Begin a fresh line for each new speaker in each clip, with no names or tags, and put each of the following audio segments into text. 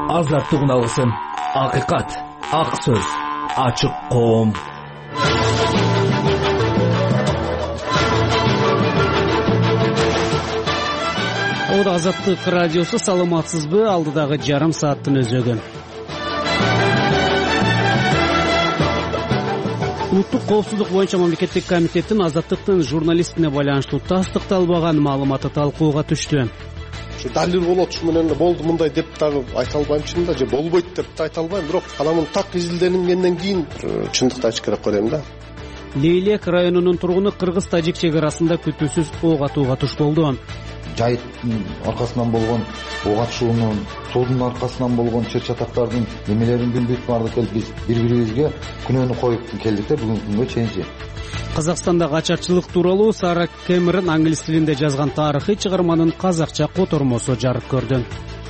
Азаттык алгысын, акыйкат, ак сөз, ачык коом.
Азаттык радиосу, саламатсызбы? Алдыдагы жарым сааттын өзөгү. Улуттук коопсуздук боюнча мамлекеттик комитеттин азаттыктын журналистине байланыштуу тастыкталбаган маалыматы талкууга түштү.
Далил болот, ушу менен болду мындай деп дагы айта албайм чынында, же болбойт деп да айта албайм, бирок анан так изилденгенден кийин чындыкты айтыш керек го дейм да.
Лейлек районунун тургуну кыргыз-тажик чек арасында күтүүсүз ок атууга туш болду.
Жайыттын аркасынан болгон ок атышуунун, суудун аркасынан болгон чыр-чатактардын немелерин билбейт баардык эл биз бири-бирибизге күнөөнү коюп келдик да бүгүнкү күнгө чейинчи.
Казакстанда качакчылык тууралуу Сара Кэмерон англис тилинде жазган тарыхый чыгарманын казакча котормосу жарык көрдү.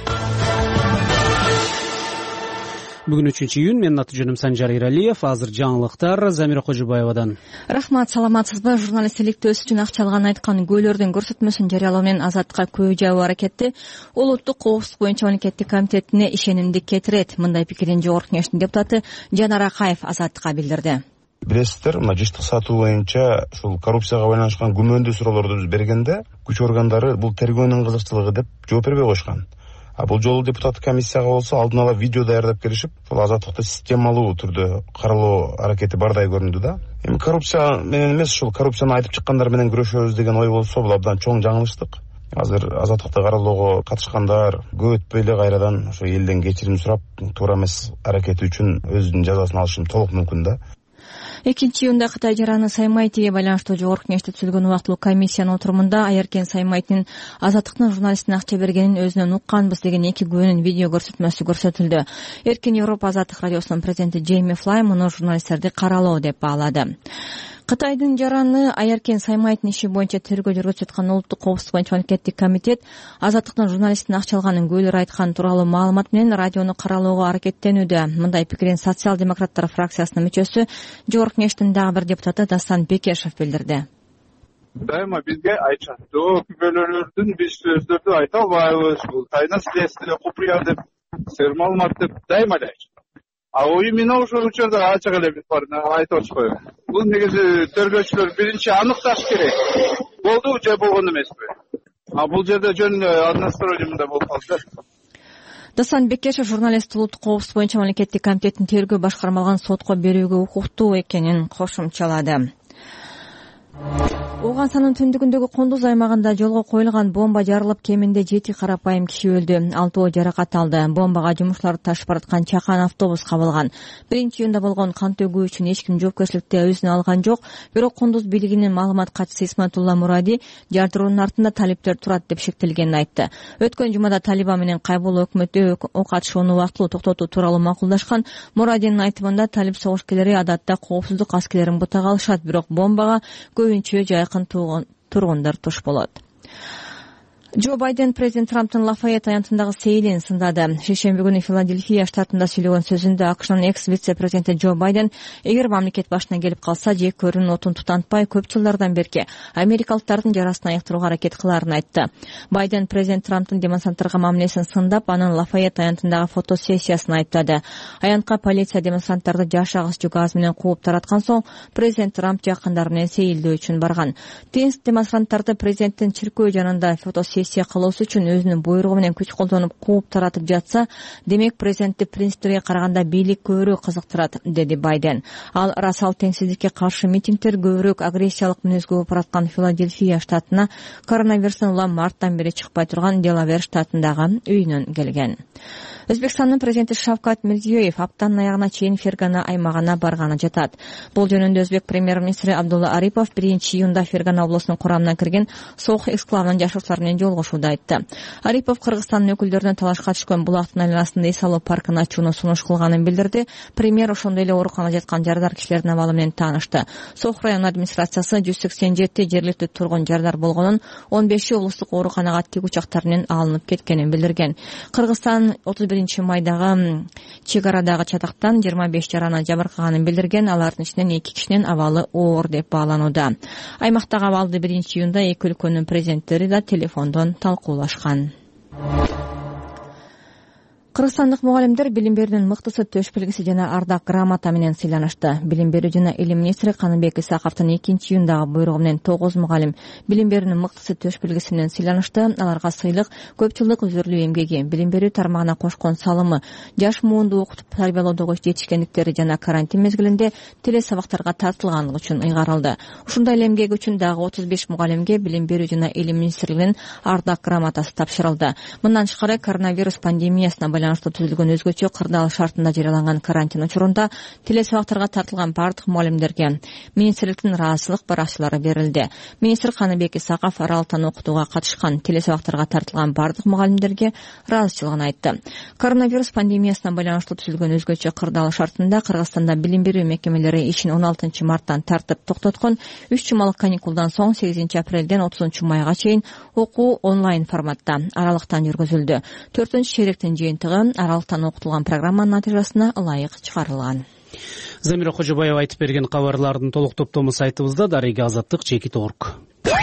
Бүгүн 3-июнь, менин аты жөнүм Санжар Иралиев. Азыр жаңылыктар Замира Кожубаевадан.
Рахмат, саламатсызбы? Журналисттик өз үчүн акча алган айткан күбөлөрдүн көрсөтмөсүн жарыялоо менен Азаттыкка көө жабуу аракети улуттук коопсуздук боюнча мамлекеттик комитетине ишенимди кетирет. Мындай пикирин Жогорку Кеңештин депутаты Жанар Акаев Азаттыкка билдирди.
Билесиздер, жыштык сатуу боюнча ушул коррупцияга байланышкан күмөндүү суроолорду биз бергенде күч органдары бул тергөөнүн кызыкчылыгы деп жооп бербей койшкан. Бул жолу депутаттык комиссияга болсо алдын ала видео даярдап келишип, бул азаттыкты системалуу түрдө каралоо аракети бардай көрүндү да. Эми коррупция менен эмес, ушул коррупцияны айтып чыккандар менен күрөшөбүз деген ой болсо, бул абдан чоң жаңылыштык. Азыр азаттыкты каралоого катышкандар көп өтпөй эле кайрадан ошо элден кечирим сурап, туура эмес аракети үчүн өзүнүн жазасын алышы толук мүмкүн да.
2-июнда Кытай жараны Саймайтиге байланыштуу Жогорку Кеңеште түзүлгөн убактылуу комиссиянын отурумунда Айеркен Саймайтинин азаттыктын журналистине акча бергенин өзүнөн укканбыз деген эки күбөнүн видео көрсөтмөсү көрсөтүлдү. Эркин Европа азаттык радиосунун президенти Джейми Флай муну журналисттерди каралоо деп баалады. Кытайдын жараны Айеркен Саймайтинин иши боюнча тергөө жүргүзүп жаткан улуттук коопсуздук боюнча мамлекеттик комитет азаттыктын журналистине акча алганын күбөлөр айткан тууралуу маалымат менен радиону каралоого аракеттенүүдө. Мындай пикирин социал-демократтар фракциясынын мүчөсү, Жогорку Кеңештин дагы бир депутаты Дастан Бекешев билдирди.
Дайыма бизге айтышат, күбөлөрдүн биз сөздөрдү айта албайбыз, бул тайна следствие куприя деп, сер маалымат деп дайыма айтышат. Именно ошол учурда ачык эле биз барына айтып атышпайбы. Бул негизи тергөөчүлөр биринчи аныкташ керек. Болду же болгон эмеспи? Бул жерде жөн односторойлымда болуп калды.
Дасан Бекешев журналист улуттук коопсуздук боюнча мамлекеттик комитеттин тергөө башкармалган сотко берүүгө укуктуу экенин кошумчалады. Оогансанын түндүгүндөгү Кундуз аймагында жолго коюлган бомба жарылып, кеминде 7 карапайым киши өлдү, 6 жаракат алды. Бомбага жумушчуларды ташып бараткан чакан автобус кабылган. 1-июнда болгон кан төгүү үчүн эч ким жоопкерчиликти өзүнө алган жок. Бирок Кундуз бийлигинин маалымат катчысы Исматулла Муради жардыруунун артында талиптер турат деп шектелгенин айтты. Өткөн жумада Талибан менен кайбул өкмөтү ок атышууну убактылуу токтотуу тууралуу макулдашкан. Мурадинин айтымында талип согушкерлери адатта коопсуздук аскерлерин бутага алышат, бирок бомбага көбүнчө жайкын тургундар туш болот. Джо Байден президент Трамптын Лафайет аянтындагы сейилин сындады. Шейшемби күнү Филадельфия штатында сүйлөгөн сөзүндө АКШнын экс-вице-президенти Джо Байден эгер мамлекет башына келип калса, жек көрүүнүн отун тутантпай көп жылдардан берки америкалыктардын жарасын аяктырууга аракет кылаарын айтты. Байден президент Трамптын демонстранттарга мамилесин сындап, анын Лафайет аянтындагы фотосессиясын айыптады. Аянтка полиция демонстранттарды жаш агыс газ менен кууп тараткан соң, президент Трамп жакындары менен сейилдөө үчүн барган. Тенс демонстранттарды президенттин чиркөө жанында фотосессия кылуусу үчүн өзүнүн буйругу менен күч колдонуп кууп таратып жатса, демек президентти принциптерге караганда бийлик көбүрөөк кызыктырат, деди Байден. Ал расал теңсиздикке каршы митингдер көбүрөөк агрессиялык мүнөзгө болуп бараткан Филадельфия штатына коронавирустан улам марттан бери чыкпай турган Делавер штатындагы үйүнөн келген. Өзбекстандын президенти Шавкат Мирзиёев аптанын аягына чейин Фергана аймагына барганы жатат. Бул жөнүндө өзбек премьер-министри Абдулла Арипов 1-июнда Фергана облусунун курамына кирген Сох эксклавынын жашоочулары менен жолугушууда айтты. Арипов Кыргызстандын өкүлдөрүнө талашка түшкөн булактын айланасында эс алуу паркын ачууну сунуш кылганын билдирди. Премьер ошондой эле ооруканада жаткан жардар кишилердин абалы менен таанышты. Сох район администрациясы 187 жергиликтүү тургун жардар болгонун, 15 облустук ооруканага тик учактар менен алынып кеткенин билдирген. Кыргызстан 31-майдагы чек арадагы чатактан 25 жараны жабыркаганын билдирген. Алардын ичинен 2 кишинин абалы оор деп бааланууда. Аймактагы абалды 1-июнда эки өлкөнүн президенттери да телефондон талкуулашкан. Кыргызстандык мугалимдер билим берүүнүн мыктысы төш белгиси жана ардак грамота менен сыйланышты. Билим берүү жана илим министри Каныбек Исаковдун 2-июндагы буйругу менен 9 мугалим билим берүүнүн мыктысы төш белгиси менен сыйланышты. Аларга сыйлык көп жылдык өзүрлүү эмгеги, билим берүү тармагына кошкон салымы, жаш муунду окутуп тарбиялоодогу жетишкендиктери жана карантин мезгилинде теле сабактарга тартылганлыгы үчүн ыйгарылды. Ушундай эле эмгеги үчүн дагы 35 мугалимге билим берүү жана илим министрлигинин ардак грамотасы тапшырылды. Мындан тышкары коронавирус пандемиясына байланыштуу түзүлгөн өзгөчө кырдаал шартында жарыяланган карантин учурунда теле сабактарга тартылган бардык мугалимдерге министрликтин ыраазычылык баракчалары берилди. Министр Каныбек Исаков аралыктан окутууга катышкан теле сабактарга тартылган бардык мугалимдерге ыраазычылыгын айтты. Коронавирус пандемиясына байланыштуу түзүлгөн өзгөчө кырдаал шартында Кыргызстанда билим берүү мекемелери ишин 16 марттан тартып токтоткон. 3 жумалык каникулдан соң 8 апрелден 30 майга чейин окуу онлайн форматта аралыктан жүргүзүлдү. 4-чейректин жыйынтыгы аралыктан окутулган программанын натыйжасына ылайык чыгарылган.
Замира Кожобаева айтып берген кабарлардын толук топтому сайтыбызда. Дарыга Азаттык Чекит.орг.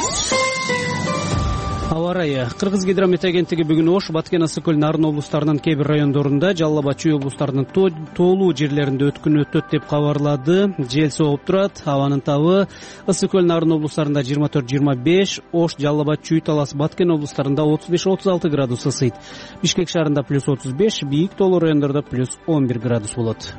Аба ырайы. Кыргыз гидромет агенттиги бүгүн Ош, Баткен, Ысык көл, Нарын облустарынын кээ бир райондорунда, Жалал Абад, Чүй облустарынын тоолуу жерлеринде өткүн өтөт деп кабарлады. Жел согуп турат. Абанын табы Ысык көл, Нарын облустарында 24-25, Ош, Жалал Абад, Чүй, Талас, Баткен облустарында 35-36 градус ысыйт. Бишкек шаарында +35, бийик тоолуу райондордо +11 градус болот.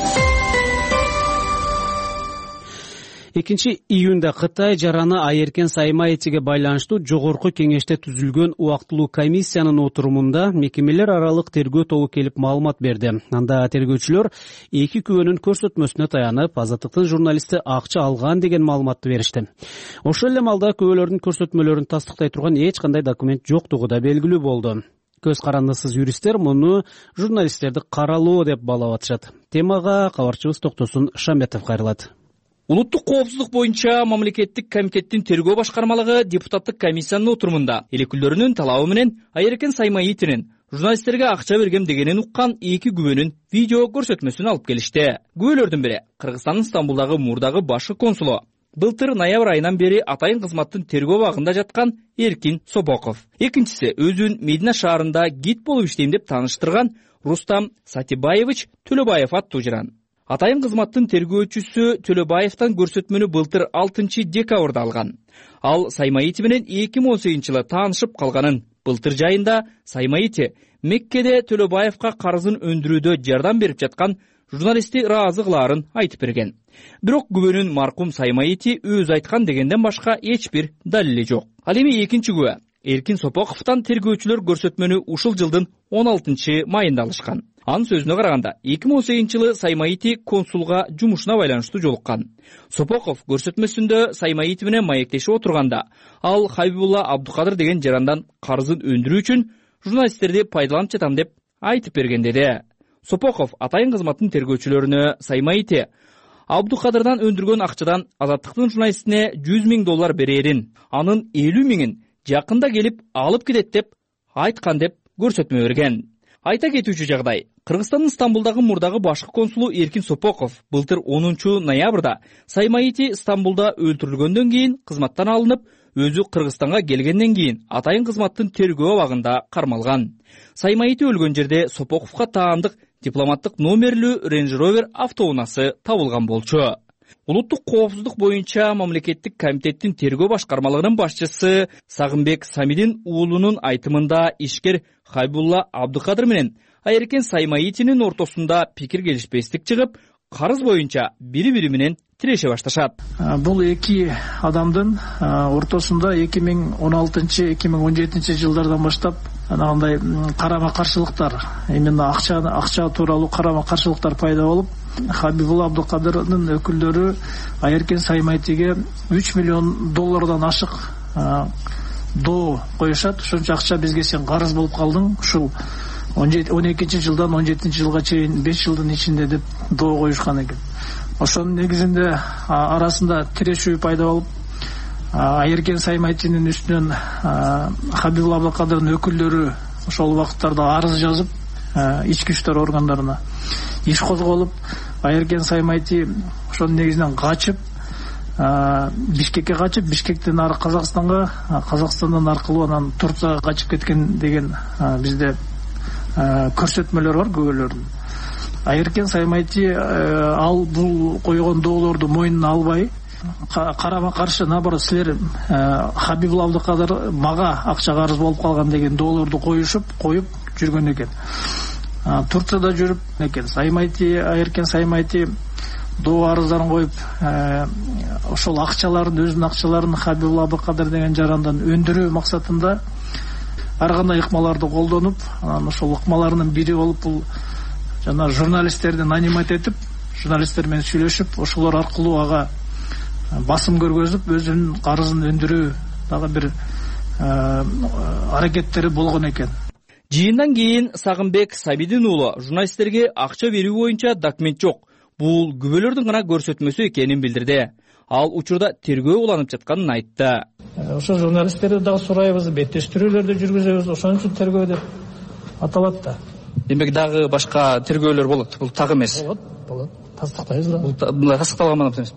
2-июнда Кытай жараны Айеркен сайма этиге байланыштуу жогорку кеңеште түзүлгөн убактылуу комиссиянын отурумунда мекемелер аралык тергөө тобу келип маалымат берди. Анда тергөөчүлөр 2 күбөнүн көрсөтмөсүнө таянып, Азаттыктын журналисти акча алган деген маалыматты беришти. Ошол эле маалда күбөлөрдүн көрсөтмөлөрүн тастыктай турган эч кандай документ жоктугу да белгилүү болду. Көз карандысыз юристтер муну журналисттерди каралоо деп баалап атышат. Темага кабарчыбыз Токтосун Шамбетов кайрылат.
Улуттук коопсуздук боюнча мамлекеттик комитеттин тергөө башкармалыгы депутаттык комиссиянын отурумунда элекүүлөрүнүн талабы менен Айеркен Саймаитинин журналисттерге акча бергем дегенин уккан 2 күбөнүн видео көрсөтмөсүн алып келишти. Күбөлөрдүн бири Кыргызстандын Стамбулдагы мурдагы башкы консулу, былтыр ноябрь айынан бери атайын кызматтын тергөө абагында жаткан Эркин Сопоков. Экинчиси өзүн Медина шаарында гид болуп иштейм деп тааныштырган Рустам Сатибаевич Төлөбаев аттуу жыран. Атайын кызматтын тергөөчүсү Төлөбаевтан көрсөтмөнү былтыр 6 декабрда алган. Ал Саймаити менен 2018-жылы таанышып калганын, былтыр жайында Саймаити Меккеде Төлөбаевка карызын өндүрүүдө жардам берип жаткан журналисти ыраазы кылаарын айтып берген. Бирок күбөнүн маркум Саймаити өзү айткан дегенден башка эч бир далили жок. Ал эми экинчи күбө Эркин Сопоковтан тергөөчүлөр көрсөтмөнү ушул жылдын 16 майында алышкан. Анын сөзүнө караганда 2018-жылы Саймаити консулга жумушуна байланыштуу жолуккан. Сопоков көрсөтмөсүндө Саймаити менен маектешип отурганда, ал Хабибулла Абдукадыр деген жарандан карызын өндүрүү үчүн журналисттерди пайдаланып жатам деп айтып берген деди. Сопоков атайын кызматтын тергөөчүлөрүнө Саймаити Абдукадырдан өндүргөн акчадан Азаттыктын журналистине $100,000 берерин, анын 50,000-ин жакында келип алып кетет деп айткан деп көрсөтмө берген. Айта кетүүчү жагдай, Кыргызстандын Стамбулдагы мурдагы башкы консулу Эркин Сопоков былтыр 10 ноябрда Саймаити Стамбулда өлтүрүлгөндөн кийин кызматтан алынып, өзү Кыргызстанга келгенден кийин атайын кызматтын тергөө абагында кармалган. Саймаити өлгөн жерде Сопоковго таандык дипломаттык номерлүү Range Rover автоунаасы табылган болчу. Улуттук коопсуздук боюнча мамлекеттик комитеттин тергөө башкармалыгынын башчысы Сагынбек Самидин уулунун айтымында ишкер Хабибулла Абдукадыр менен Айеркен Саймаитинин ортосунда пикир келишпестик чыгып, карыз боюнча бири-бири менен тиреше башташат.
Бул эки адамдын ортосунда 2016-2017 жылдардан баштап анандай карама-каршылыктар, именно акча тууралуу карама-каршылыктар пайда болуп, Хабибулла Абдукадырдын өкүлдөрү Айеркен Саймаитиге $3 миллион ашык доо коюшат. Ошончо акча бизге сен карыз болуп калдың, ушул 12-жылдан 17-жылга чейин 5 жылдын ичинде деп доо коюшкан экен. Ошонун негизинде арасында тирешүү пайда болуп, Айеркен Саймаитинин үстүнөн Хабибулла Абдукадырдын өкүлдөрү ошол убакыттарда арыз жазып, ички иштер органдарына иш козголуп, Айеркен Саймаити ошонун негизинен качып, Бишкекке качып, Бишкектен ары Казакстанга, Казакстандан аркылуу анан Турцияга качып кеткен деген бизде көрсөтмөлөр бар күбөлөрдүн. Айыркен Саймайти ал бул койгон доолорду мойнуна албай, карама каршы наоборот силер Хабибулла Абдыкадыр мага акча карыз болуп калган деген доолорду коюп жүргөн экен. Турцияда жүрүп экен Айыркен Саймайти доо арыздарын коюп, ошол акчаларын, өзүнүн акчаларын Хабибулла Абдыкадыр деген жарандан өндүрүү максатында ар кандай ыкмаларды колдонуп, анан ошол ыкмаларынын бири болуп бул жана журналисттерди нанимать этип, журналисттер менен сүйлөшүп, ошолор аркылуу ага басым көргөзүп, өзүнүн карызын өндүрүү дагы бир аракеттери болгон экен.
Жыйындан кийин Сагынбек Сабидин уулу журналисттерге акча берүү боюнча документ жок, бул күбөлөрдүн гана көрсөтмөсү экенин билдирди. Ал учурда тергөө уланып жатканын айтты.
Ошо журналисттерди дагы сурайбыз, беттештирүүлөрдү жүргүзөбүз, ошон үчүн тергөө деп аталат да.
Демек дагы башка тергөөлөр болот, бул так эмес.
Болот. Тастыктайбыз да.
Бул тастыкталган эмес.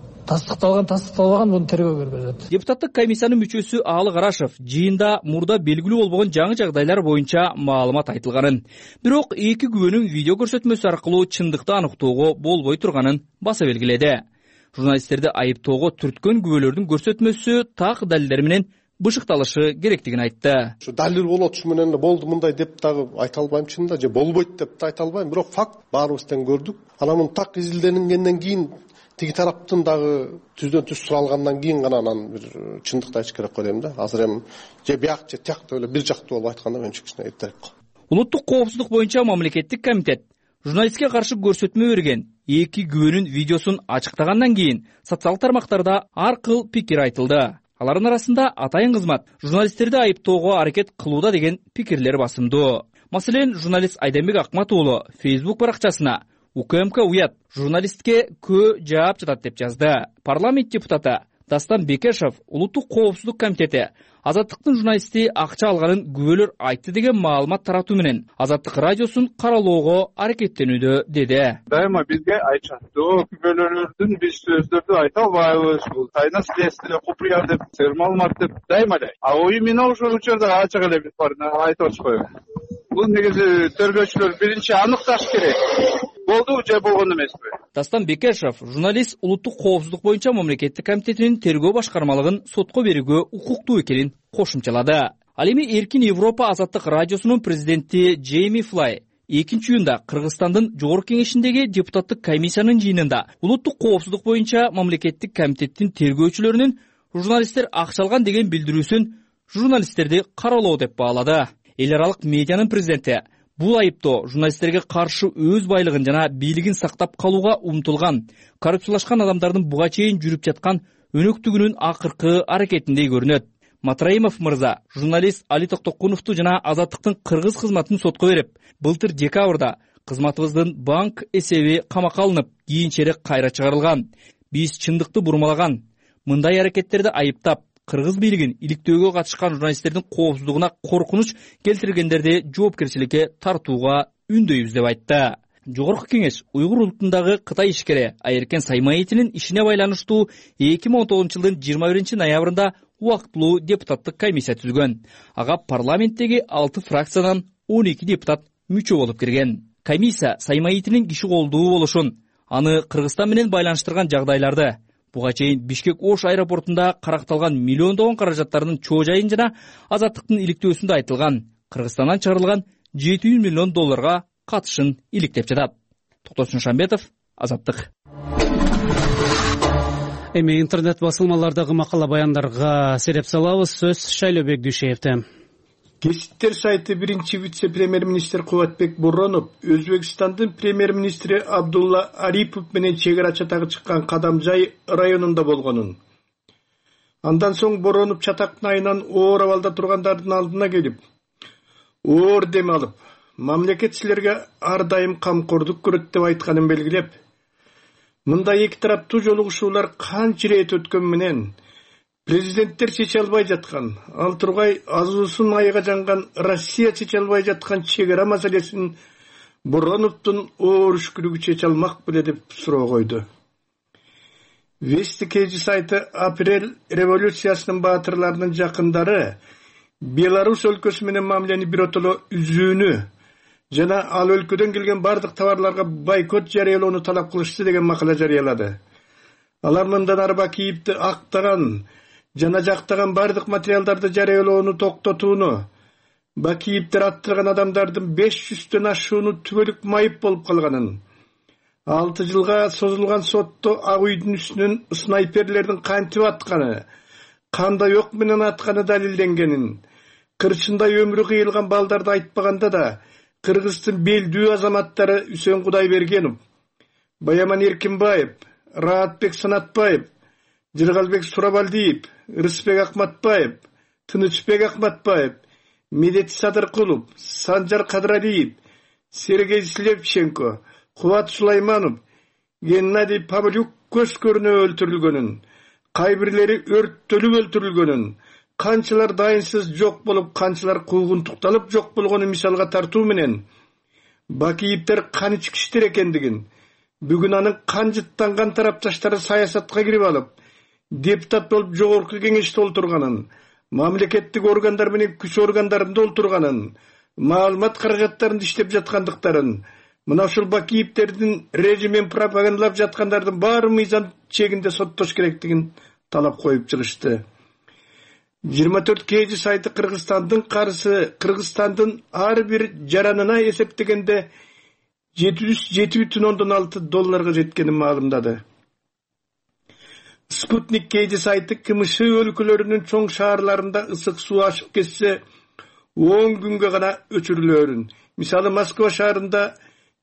Тастыкталган буну тергөө көргөзөт.
Депутаттык комиссиянын мүчөсү Аалы Карашев жыйында мурда белгилүү болбогон жаңы жагдайлар боюнча маалымат айтылганын, бирок эки күбөнүн видео көрсөтмөсү аркылуу чындыкты аныктоого болбой турганын баса белгиледи. Журналисттерди айыптоого түрткөн күбөлөрдүн көрсөтмөсү так далилдер менен бышыкталышы керектигин айтты.
Ушу далил болот, ушу менен болду мындай деп дагы айта албайм чынында, же болбойт деп да айта албайм, бирок факт баарыбыздан көрдүк. Анан муну так изилденгенден кийин тиги тараптын дагы түздөн түз суралгандан кийин гана анан бир чындыкты айтыш керек ойлойм да. Азыр эми же бияк же тияк эле бир жактуу болуп айтканда менимче кичине эртерээк.
Улуттук коопсуздук боюнча мамлекеттик комитет журналистке каршы көрсөтмө берген эки күбөнүн видеосун ачыктагандан кийин социал тармактарда ар кыл пикир айтылды. Алардын арасында атайын кызмат журналисттерди айыптоого аракет кылууда деген пикирлер басымдуу. Маселен, журналист Айденбек Акмат уулу Facebook баракчасына УКМК уят журналистке көө жаап жатат деп жазды. Парламент депутаты Дастан Бекешев Улуттук коопсуздук комитети Азаттыктын журналисти акча алганын күбөлөр айтты деген маалымат таратуу менен Азаттык радиосун каралоого аракеттенүүдө деди.
Дайыма бизге айтышат. Күбөлөрдүн биз сөздөрдү айта албайбыз. Бул тайна следствие купуя деп, маалымат деп дайыма эле. Именно ошол учурда ачык эле биз айтып атышпайбы. Бул негизи тергөөчүлөр биринчи аныкташ керек. Болду же болгон эмеспи?
Дастан Бекешев журналист Улуттук коопсуздук боюнча мамлекеттик комитетинин тергөө башкармалыгын сотко берүүгө укуктуу экенин кошумчалады. Ал эми Эркин Европа Азаттык радиосунун президенти Джейми Флай 2-июнда Кыргызстандын жогорку кеңешиндеги депутаттык комиссиянын жыйынында улуттук коопсуздук боюнча мамлекеттик комитеттин тергөөчүлөрүнүн журналисттер акча алган деген билдирүүсүн журналисттерди каралоо деп баалады. Эл аралык медианын президенти бул айыптоо журналисттерге каршы өз байлыгын жана бийлигин сактап калууга умтулган, коррупциялашкан адамдардын буга чейин жүрүп жаткан өнөктүгүнүн акыркы аракетиндей көрүнөт. Матраимов мырза журналист Али Токтокуновду жана Азаттыктын кыргыз кызматын сотко берип, былтыр декабрда кызматыбыздын банк эсеби камакка алынып, кийинчерээк кайра чыгарылган. Биз чындыкты бурмалаган, мындай аракеттерди айыптап, кыргыз бийлигин иликтөөгө катышкан журналисттердин коопсуздугуна коркунуч келтиргендерди жоопкерчиликке тартууга үндөйбүз деп айтты. Жогорку кеңеш уйгур улутундагы Кытай ишкери Айыркен Саймаитинин ишине байланыштуу 2019-жылдын 21-ноябрында убактылуу депутаттык комиссия түзгөн. Ага парламенттеги 6 фракциядан 12 депутат мүчө болуп кирген. Комиссия Саймаитинин киши колдуу болушун, аны Кыргызстан менен байланыштырган жагдайларды, буга чейин Бишкек-Ош аэропортунда каракталган миллиондогон каражаттардын чоо жайын жана Азаттыктын иликтөөсүндө айтылган Кыргызстандан чыгарылган $700 миллион катышын иликтеп жатат. Токтосун Шамбетов, Азаттык.
Эми интернет басылмалардагы макала баяндарга сереп салабыз. Сөз Шайлообек Дүйшеевде.
Гезиттер сайты биринчи вице-премьер-министр Кубатбек Боронов Өзбекстандын премьер-министри Абдулла Арипов менен чек ара чатагы чыккан Кадамжай районунда болгонун. Андан соң Боронов чатактын айынан оор абалда тургандардын алдына келип, оор дем алып, мамлекет силерге ар дайым камкордук көрөт деп айтканын белгилеп, мындай эки тараптуу жолугушуулар канча ирет өткөн менен президенттер чече албай жаткан, ал тургай азуусун айга жанган Россия чече албай жаткан чек ара маселесин Бороновдун оор үшкүлүгү чече алмак беле деп суроо койду. Вести Кежи сайты апрель революциясынын баатырларынын жакындары Беларусь өлкөсү менен мамилени биротоло үзүүнү жана ал өлкөдөн келген бардык товарларга бойкот жарыялоону талап кылышты деген макала жарыялады. Алар мындан ары Бакиевди актаган жана жактаган бардык материалдарды жарыялоону токтотууну, Бакиевдер аттырган адамдардын 500төн ашууну түбөлүк майып болуп калганын, 6 жылга созулган сотто Ак үйдүн үстүнөн снайперлердин кантип атканы, кандай ок менен атканы далилденгенин, кырчындай өмүрү кыйылган балдарды айтпаганда да Кыргыздын белдүү азаматтары Үсөн Кудайбергенов, Баяман Эркинбаев, Раатбек Санатбаев, Жыргалбек Сурабалдиев, Рыспек Акматбаев, Тынычбек Акматбаев, Медет Садыркулов, Санжар Кадыралиев, Сергей Слепченко, Кубат Сулайманов, Геннадий Павлюк көз көрүнө өлтүрүлгөнүн, кайбирлери өрттөлүп өлтүрүлгөнүн, канчалар дайынсыз жок болуп, канчалар куугунтукталып жок болгону мисалга тартуу менен Бакиевдер кан ичкичтер экендигин, бүгүн анын кан жыттанган тарапташтары саясатка кирип алып, депутат болуп жогорку кеңеште олтурганын, мамлекеттик органдар менен күч органдарында олтурганын, маалымат каражаттарында иштеп жаткандыктарын, мына ушул Бакиевдердин режимен пропагандалап жаткандардын баары мыйзам чегинде соттош керектигин талап коюп чыгышты. 24 KG сайты Кыргызстандын карызы Кыргызстандын ар бир жаранына эсептегенде $707,6 жеткенин маалымдады. Спутник KG сайты КМШ өлкөлөрүнүн чоң шаарларында ысык суу ашып кетсе 10 күнгө гана өчүрүлөрүн. Мисалы Москва шаарында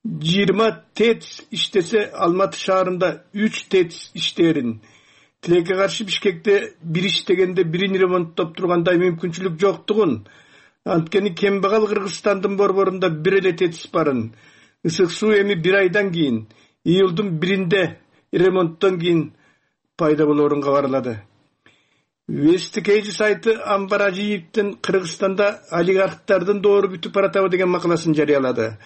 20 ТЭЦ иштесе, Алматы шаарында 3 ТЭЦ иштерин. Тилекке каршы Бишкекте бир иштегенде бирин ремонттоп тургандай мүмкүнчүлүк жоктугун, анткени кембагал Кыргызстандын борборунда бир эле ТЭЦ барын. Ысык суу эми 1 айдан кийин, июлдун 1-inde ремонттон кийин пайда болоорун кабарлады. Вести KG сайты Амбар Ажиевдин Кыргызстанда олигархтардын доору бүтүп баратабы деген макаласын жарыялады.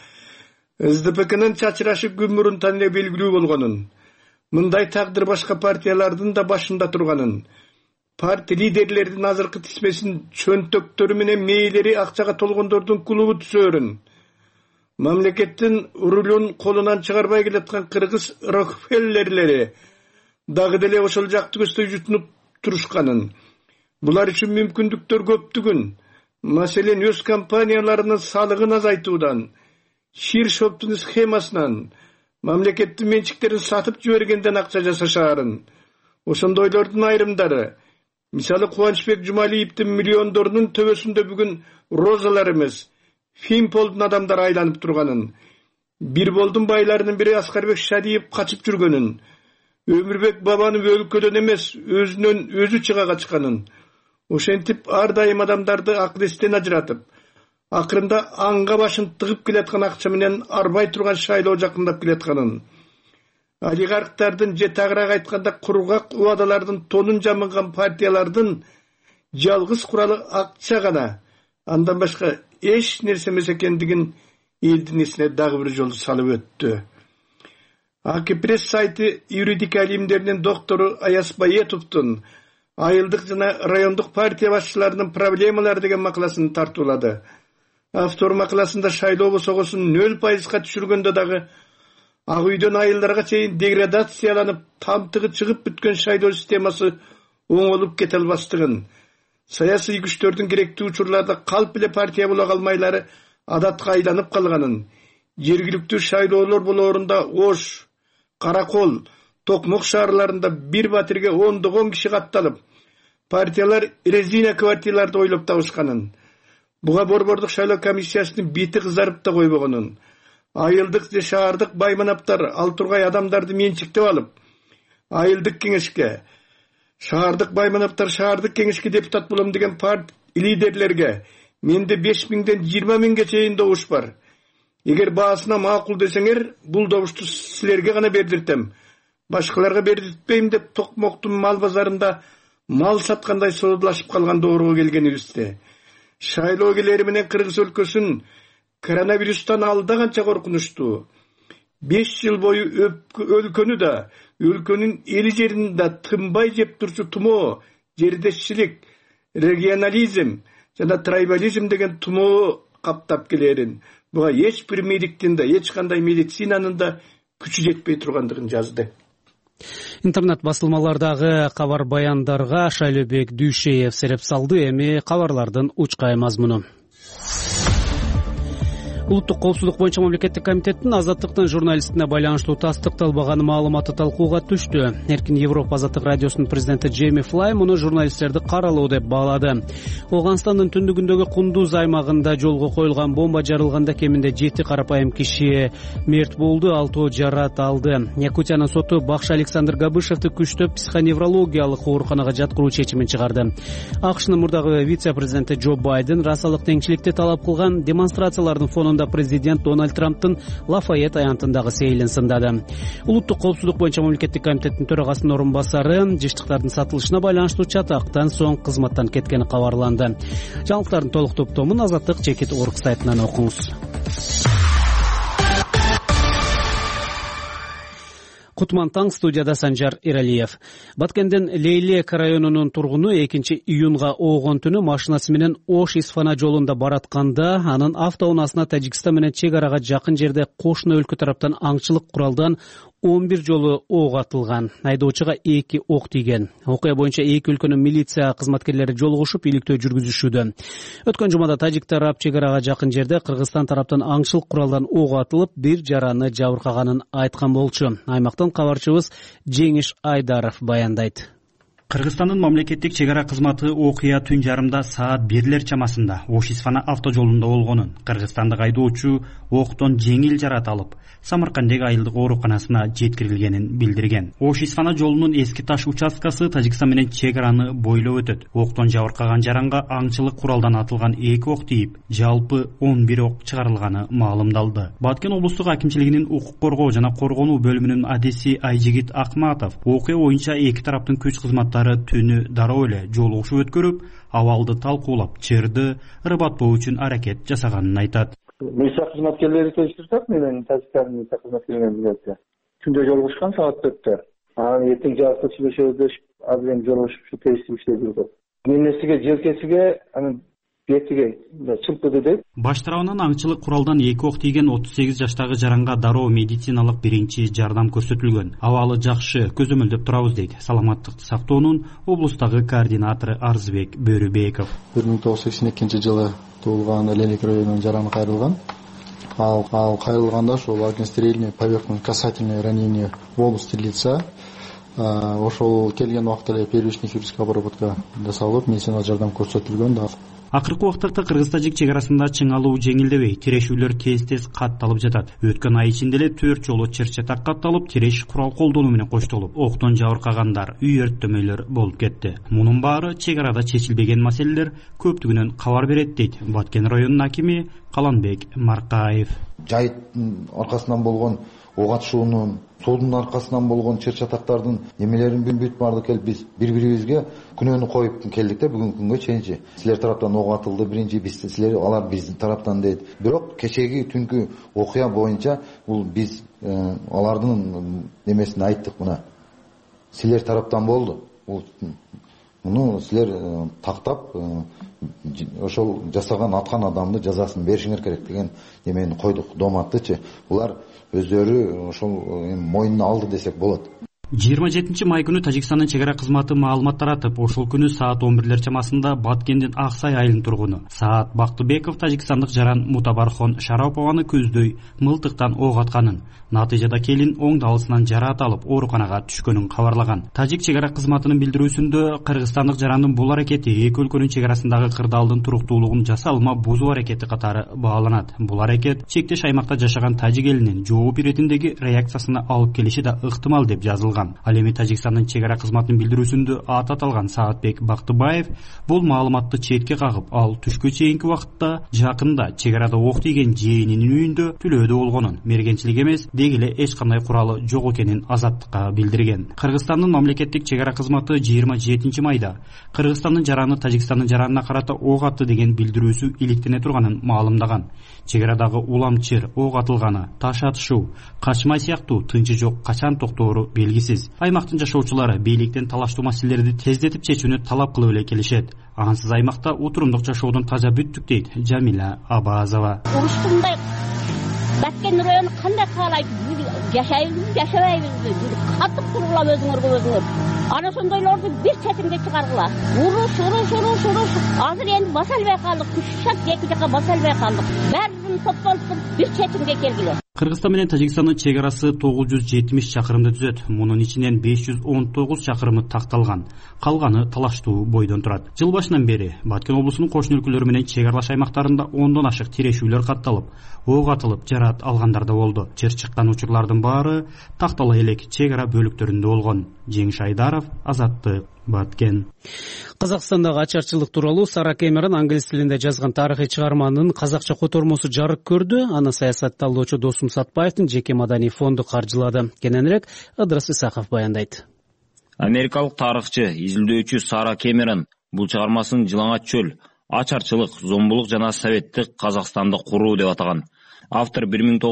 СДПКнын чачырашып күн мурун эле белгилүү болгонун, мындай тагдыр башка партиялардын да башында турганын, партия лидерлердин азыркы тизмесин чөнтөктөрү менен мээлери акчага толгондордун клубу түзөөрүн, мамлекеттин рулун колунан чыгарбай келаткан кыргыз Рокфеллерлери дагы деле ошол жакты көздөй жутунуп турушканын, булар үчүн мүмкүндүктөр көптүгүн, маселен өз компанияларынын салыгын азайтуудан, Ширшоптун схемасынан, мамлекеттин менчиктерин сатып жибергенден акча жасашаарын, ошондойлордун айрымдары, мисалы Кубанычбек Жумалиевдин миллиондорунун төбөсүндө бүгүн розалар эмес, Фимполдун адамдары айланып турганын, Бирболдун байларынын бири Аскарбек Шадиев качып жүргөнүн, Өмүрбек Бабанов өлкөдөн эмес, өзүнөн өзү чыга качканын, ошентип ар дайым адамдарды акыл-эстен ажыратып, акырында аңга башын тыгып келаткан акча менен арбай турган шайлоо жакындап келатканын, олигархтардын же тагыраак айтканда кургак убадалардын тонун жамыган партиялардын жалгыз куралы акча гана, андан башка эч нерсе эмес экендигин элдин эсине дагы бир жолу салып өттү. Акипресс сайты юридика илимдеринин доктору Аяс Баетовдун айылдык жана райондук партия башчыларынын проблемалары деген макаласын тартуулады. Автор макаласында шайлоо босогосун 0%га түшүргөндө дагы Ак үйдөн айылдарга чейин деградацияланып, тамтыгы чыгып бүткөн шайлоо системасы оңолуп кете албастыгын, саясий күчтөрдүн керектүү учурларда калп эле партия боло калмайлары адатка айланып калганын, жергиликтүү шайлоолор болоорунда Ош, Каракол, Токмок шаарларында бир батирге 10 киши катталып, партиялар резина квартияларды ойлоп табышканын, буга борбордук шайлоо комиссиясынын бети кызарып да койбогонун, айылдык же шаардык байманаптар ал тургай адамдарды менчиктеп алып, айылдык кеңешке, шаардык байманаптар шаардык кеңешке депутат болом деген партия лидерлерге менде 5.000-ден 20.000-ге чейин добуш бар. Эгер баасына макул десеңер, бул добушту силерге гана бердиртем, башкаларга бердиртпейм деп Токмоктун мал базарында мал саткандай соодулашып калган доорго келгенибизде. Шайлоо келери менен Кыргыз өлкөсүн коронавирустан алда канча коркунучтуу. 5 жыл бою өлкөнү да, өлкөнүн эли жерин да тынбай жеп турчу жердешчилик, регионализм жана трайбализм деген тумоо каптап келерин, буга эч бир медиктин да, эч кандай медицинанын да күчү жетпей тургандыгын жазды.
Интернет басылмалардагы кабар баяндарга Шайлообек Дүйшеев сереп салды. Эми кабарлардын учкай мазмуну. Улуттук коопсуздук боюнча мамлекеттик комитеттин азаттыктын журналистине байланыштуу тастыкталбаган маалыматы талкууга түштү. Эркин Европа азаттык радиосунун президенти Джейми Флай муну журналисттерди каралоо деп баалады. Ооганстандын түндүгүндөгү Кундуз аймагында жолго коюлган бомба жарылганда кеминде 7 карапайым киши мерт болду, 6 жарат алды. Якутиянын соту бакшы Александр Габышевди күчтөп психоневрологиялык ооруканага жаткыруу чечимин чыгарды. АКШнын мурдагы вице-президенти Джо Байден расалык теңчиликти талап кылган демонстрациялардын фонунда президент Дональд Трамптын Лафайет аянтындагы сейилин сындады. Улуттук коопсуздук боюнча мамлекеттик комитеттин төрагасынын орун басары жыштыктардын сатылышына байланыштуу чатактан соң кызматтан кеткени кабарланды. Жаңылыктардын толук топтомун Азаттык Чекит Орг сайтынан окуңуз. Кутман таң, студияда Санжар Иралиев. Баткендин Лейлек районунун тургуну 2-июнга оогон түнү машинасы менен Ош-Исфана жолунда баратканда анын автоунаасына Тажикстан менен чек арага жакын жерде кошуна өлкө тараптан аңчылык куралдан 11 жолу ок атылган. Айдоочуга 2 ок тийген. Окуя боюнча эки өлкөнүн милиция кызматкерлери жолугушуп иликтөө жүргүзүшүүдө. Өткөн жумада тажик тарап чек арага жакын жерде Кыргызстан тараптан аңчылык куралдан ок атылып, бир жараны жабыркаганын айткан болчу. Аймактан кабарчыбыз Жеңиш Айдаров баяндайт.
Кыргызстандын мамлекеттик чек ара кызматы окуя түн жарымда саат 1 чамасында Ош-Исфана автожолунда болгонун, кыргызстандык айдоочу октон жеңил жарат алып, Самаркандагы айылдык ооруканасына жеткирилгенин билдирген. Ош-Исфана жолунун эски таш участкасы Тажикстан менен чек араны бойлоп өтөт. Октон жабыркаган жаранга аңчылык куралдан атылган 2 ок тийип, жалпы 11 ок чыгарылганы маалымдалды. Баткен облустук акимчилигинин укук коргоо жана коргонуу бөлүмүнүн адеси Айжигит Акматов окуя боюнча эки тараптын күч кызматтары түнү дароо эле жолугушуу өткөрүп, абалды талкуулап, чырды ырбатпоо үчүн аракет жасаганын айтат.
Милиция кызматкерлери тештирсек, менен Тажикстандын милиция кызматкерлери билет. Түндө жолугушкан саат 4-тө. Анан эртең жаатып сүйлөшөбүз, азыр жолугушуп тештирип иштеп. Кенесиге, желкесиге, анан бетиге чылпыды деп.
Баш тарабынан аңчылык куралдан 2 ок тийген 38 жаштагы жаранга дароо медициналык биринчи жардам көрсөтүлгөн. Абалы жакшы, көзөмөлдөп турабыз дейт саламаттыкты сактоонун облустагы координатору Арзбек Бөрүбеков.
1982-жылы туулган Лейлек районунун жараны кайрылган. Ал кайрылганда ошол огнестрельное поверхностное касательное ранение в области лица. Ошол келген убакта эле первичный хирургическая обработка жасалып, медициналык жардам көрсөтүлгөн.
Акыркы убакытта Кыргыз-Тажик чек арасында чыңалуу жеңилдебей, тирешүүлөр тез катталып жатат. Өткөн ай ичинде эле 4 жолу чыр-чатак катталып, тиреш курал колдонуу менен коштолуп, октон жабыркагандар, үй өрттөмөлөр болуп кетти. Мунун баары чек арада чечилбеген маселелер көптүгүнөн кабар берет дейт Баткен районунун акими Каланбек Маркаев.
Жайыттын аркасынан болгон ок атышуунун, судун аркасынан болгон чыр-чатактардын немелерин бүт баардык келип биз бири-бирибизге күнөөнү коюп келдик да бүгүнкү күнгө чейинчи. Силер тараптан ок атылды, биринчи биз силер, алар биздин тараптан дейт. Бирок кечеги түнкү окуя боюнча бул биз алардын немесин айттык мына. Силер тараптан болду. Муну силер тактап ошол жасаган аткан адамды жазасын беришиңер керек деген немени койдук, доматтычы. Булар өздөрү ошол мойнуна алды десек болот.
27 май күнү Тажикстандын чек ара кызматы маалымат таратып, ошол күнү саат 11 чамасында Баткендин Аксай айылынын тургуну Саат Бактыбеков тажикстандык жаран Мутабархон Шарапованы көздөй мылтыктан ок атканын, натыйжада келин оң далысынан жараат алып ооруканага түшкөнүн кабарлаган. Тажик чек ара кызматынын билдирүүсүндө Кыргызстандык жарандын бул аракети эки өлкөнүн чек арасындагы кырдаалдын туруктуулугун жасалма бузуу аракети катары бааланат. Бул аракет чектеш аймакта жашаган тажик элинин жооп иретиндеги реакциясына алып келиши да ыктымал деп жазылган. Ал эми Тажикстандын чек ара кызматынын билдирүүсүндө аты аталган Саатбек Бактыбаев бул маалыматты четке кагып, ал түшкө чейинки убакытта жакында чек арада ок тийген жээнинин үйүндө түлөөдө болгонун, мергенчилик эмес, деги эле эч кандай куралы жок экенин Азаттыкка билдирген. Кыргызстандын мамлекеттик чек ара кызматы 27 майда Кыргызстандын жараны Тажикстандын жаранына карата ок атты деген билдирүүсү иликтене турганын маалымдаган. Чек арадагы улам чыр, ок атылганы, таш атышуу, качмай сыяктуу тынчы жок качан токтоору белгисиз. белгисиз. Аймактын жашоочулары бийликтен талаштуу маселелерди тездетип чечүүнү талап кылып эле келишет. Ансыз аймакта отурумдук жашоодон таза бүттүк дейт Жамила Абазова.
Ушундай Баткен району кандай каалайт? Жашайбызбы, жашабайбызбы? Катып тургула өзүңөр. Ана сондойлорду бир четимге чыгаргыла. Уруш. Азыр энди баса албай калдык. Күчшат эки жака баса албай калдык. Баарын топтолуп бир четимге келгиле.
Кыргызстан менен Тажикстандын чек арасы 970 чакырымды түзөт. Мунун ичинен 519 чакырымы такталган. Калганы талаштуу бойдон турат. Жыл башынан бери Баткен облусунун кошуна өлкөлөрү менен чек аралаш аймактарында 10дон ашык тирешүүлөр катталып, ок атылып, жараат алгандар да болду. Чыр чыккан учурлардын баары тактала элек чек ара бөлүктөрүндө болгон. Жеңиш Айдаров, Азаттык, Баткен.
Казакстандагы ачарчылык тууралуу Сара Кэмерон англис тилинде жазган тарыхый чыгарманын казакча котормосу жарык көрдү. Аны саясатталуучу Досум Сатпаевдин жеке маданий фонду каржылады. Кененирээк Ыдырыс Исаков баяндайт.
Америкалык тарыхчы, изилдөөчү Сара Кэмерон бул чыгармасын жылаңач чөл, ачарчылык, зомбулук жана советтик Казакстанды куруу деп атаган. Автор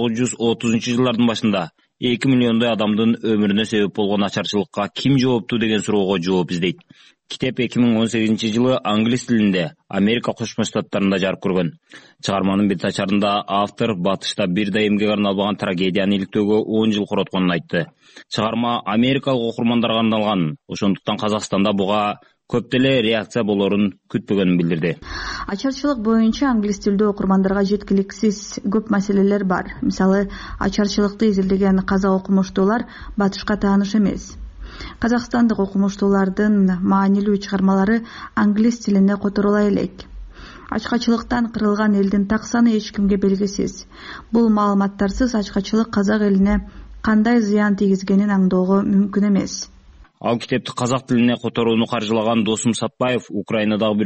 1930 жылдардын башында 2 миллиондой адамдын өмүрүнө себеп болгон ачарчылыкка ким жооптуу деген суроого жооп издейт. Китеп 2018 жылы англис тилинде Америка Кошмо Штаттарында жарык көргөн. Чыгарманын бет ачарында автор батышта бир да эмгек арналбаган трагедияны иликтөөгө 10 жыл коротконун айтты. Чыгарма америкалык окурмандарга арналган, ошондуктан Казакстанда буга көп деле реакция болорун күтпөгөнүн билдирди.
Ачарчылык боюнча англис тилдүү окурмандарга жеткиликсиз көп маселелер бар. Мисалы, ачарчылыкты изилдеген казак окумуштуулар батышка тааныш эмес. Казакстандык окумуштуулардын маанилүү чыгармалары англис тилинде которула элек. Ачкачылыктан кырылган элдин так саны эч кимге белгисиз. Бул маалыматтарсыз ачкачылык казак элине кандай зыян тийгизгенин аңдоого мүмкүн эмес.
Ал китепти казак тилине которууну каржылаган Досум Сатпаев Украинадагы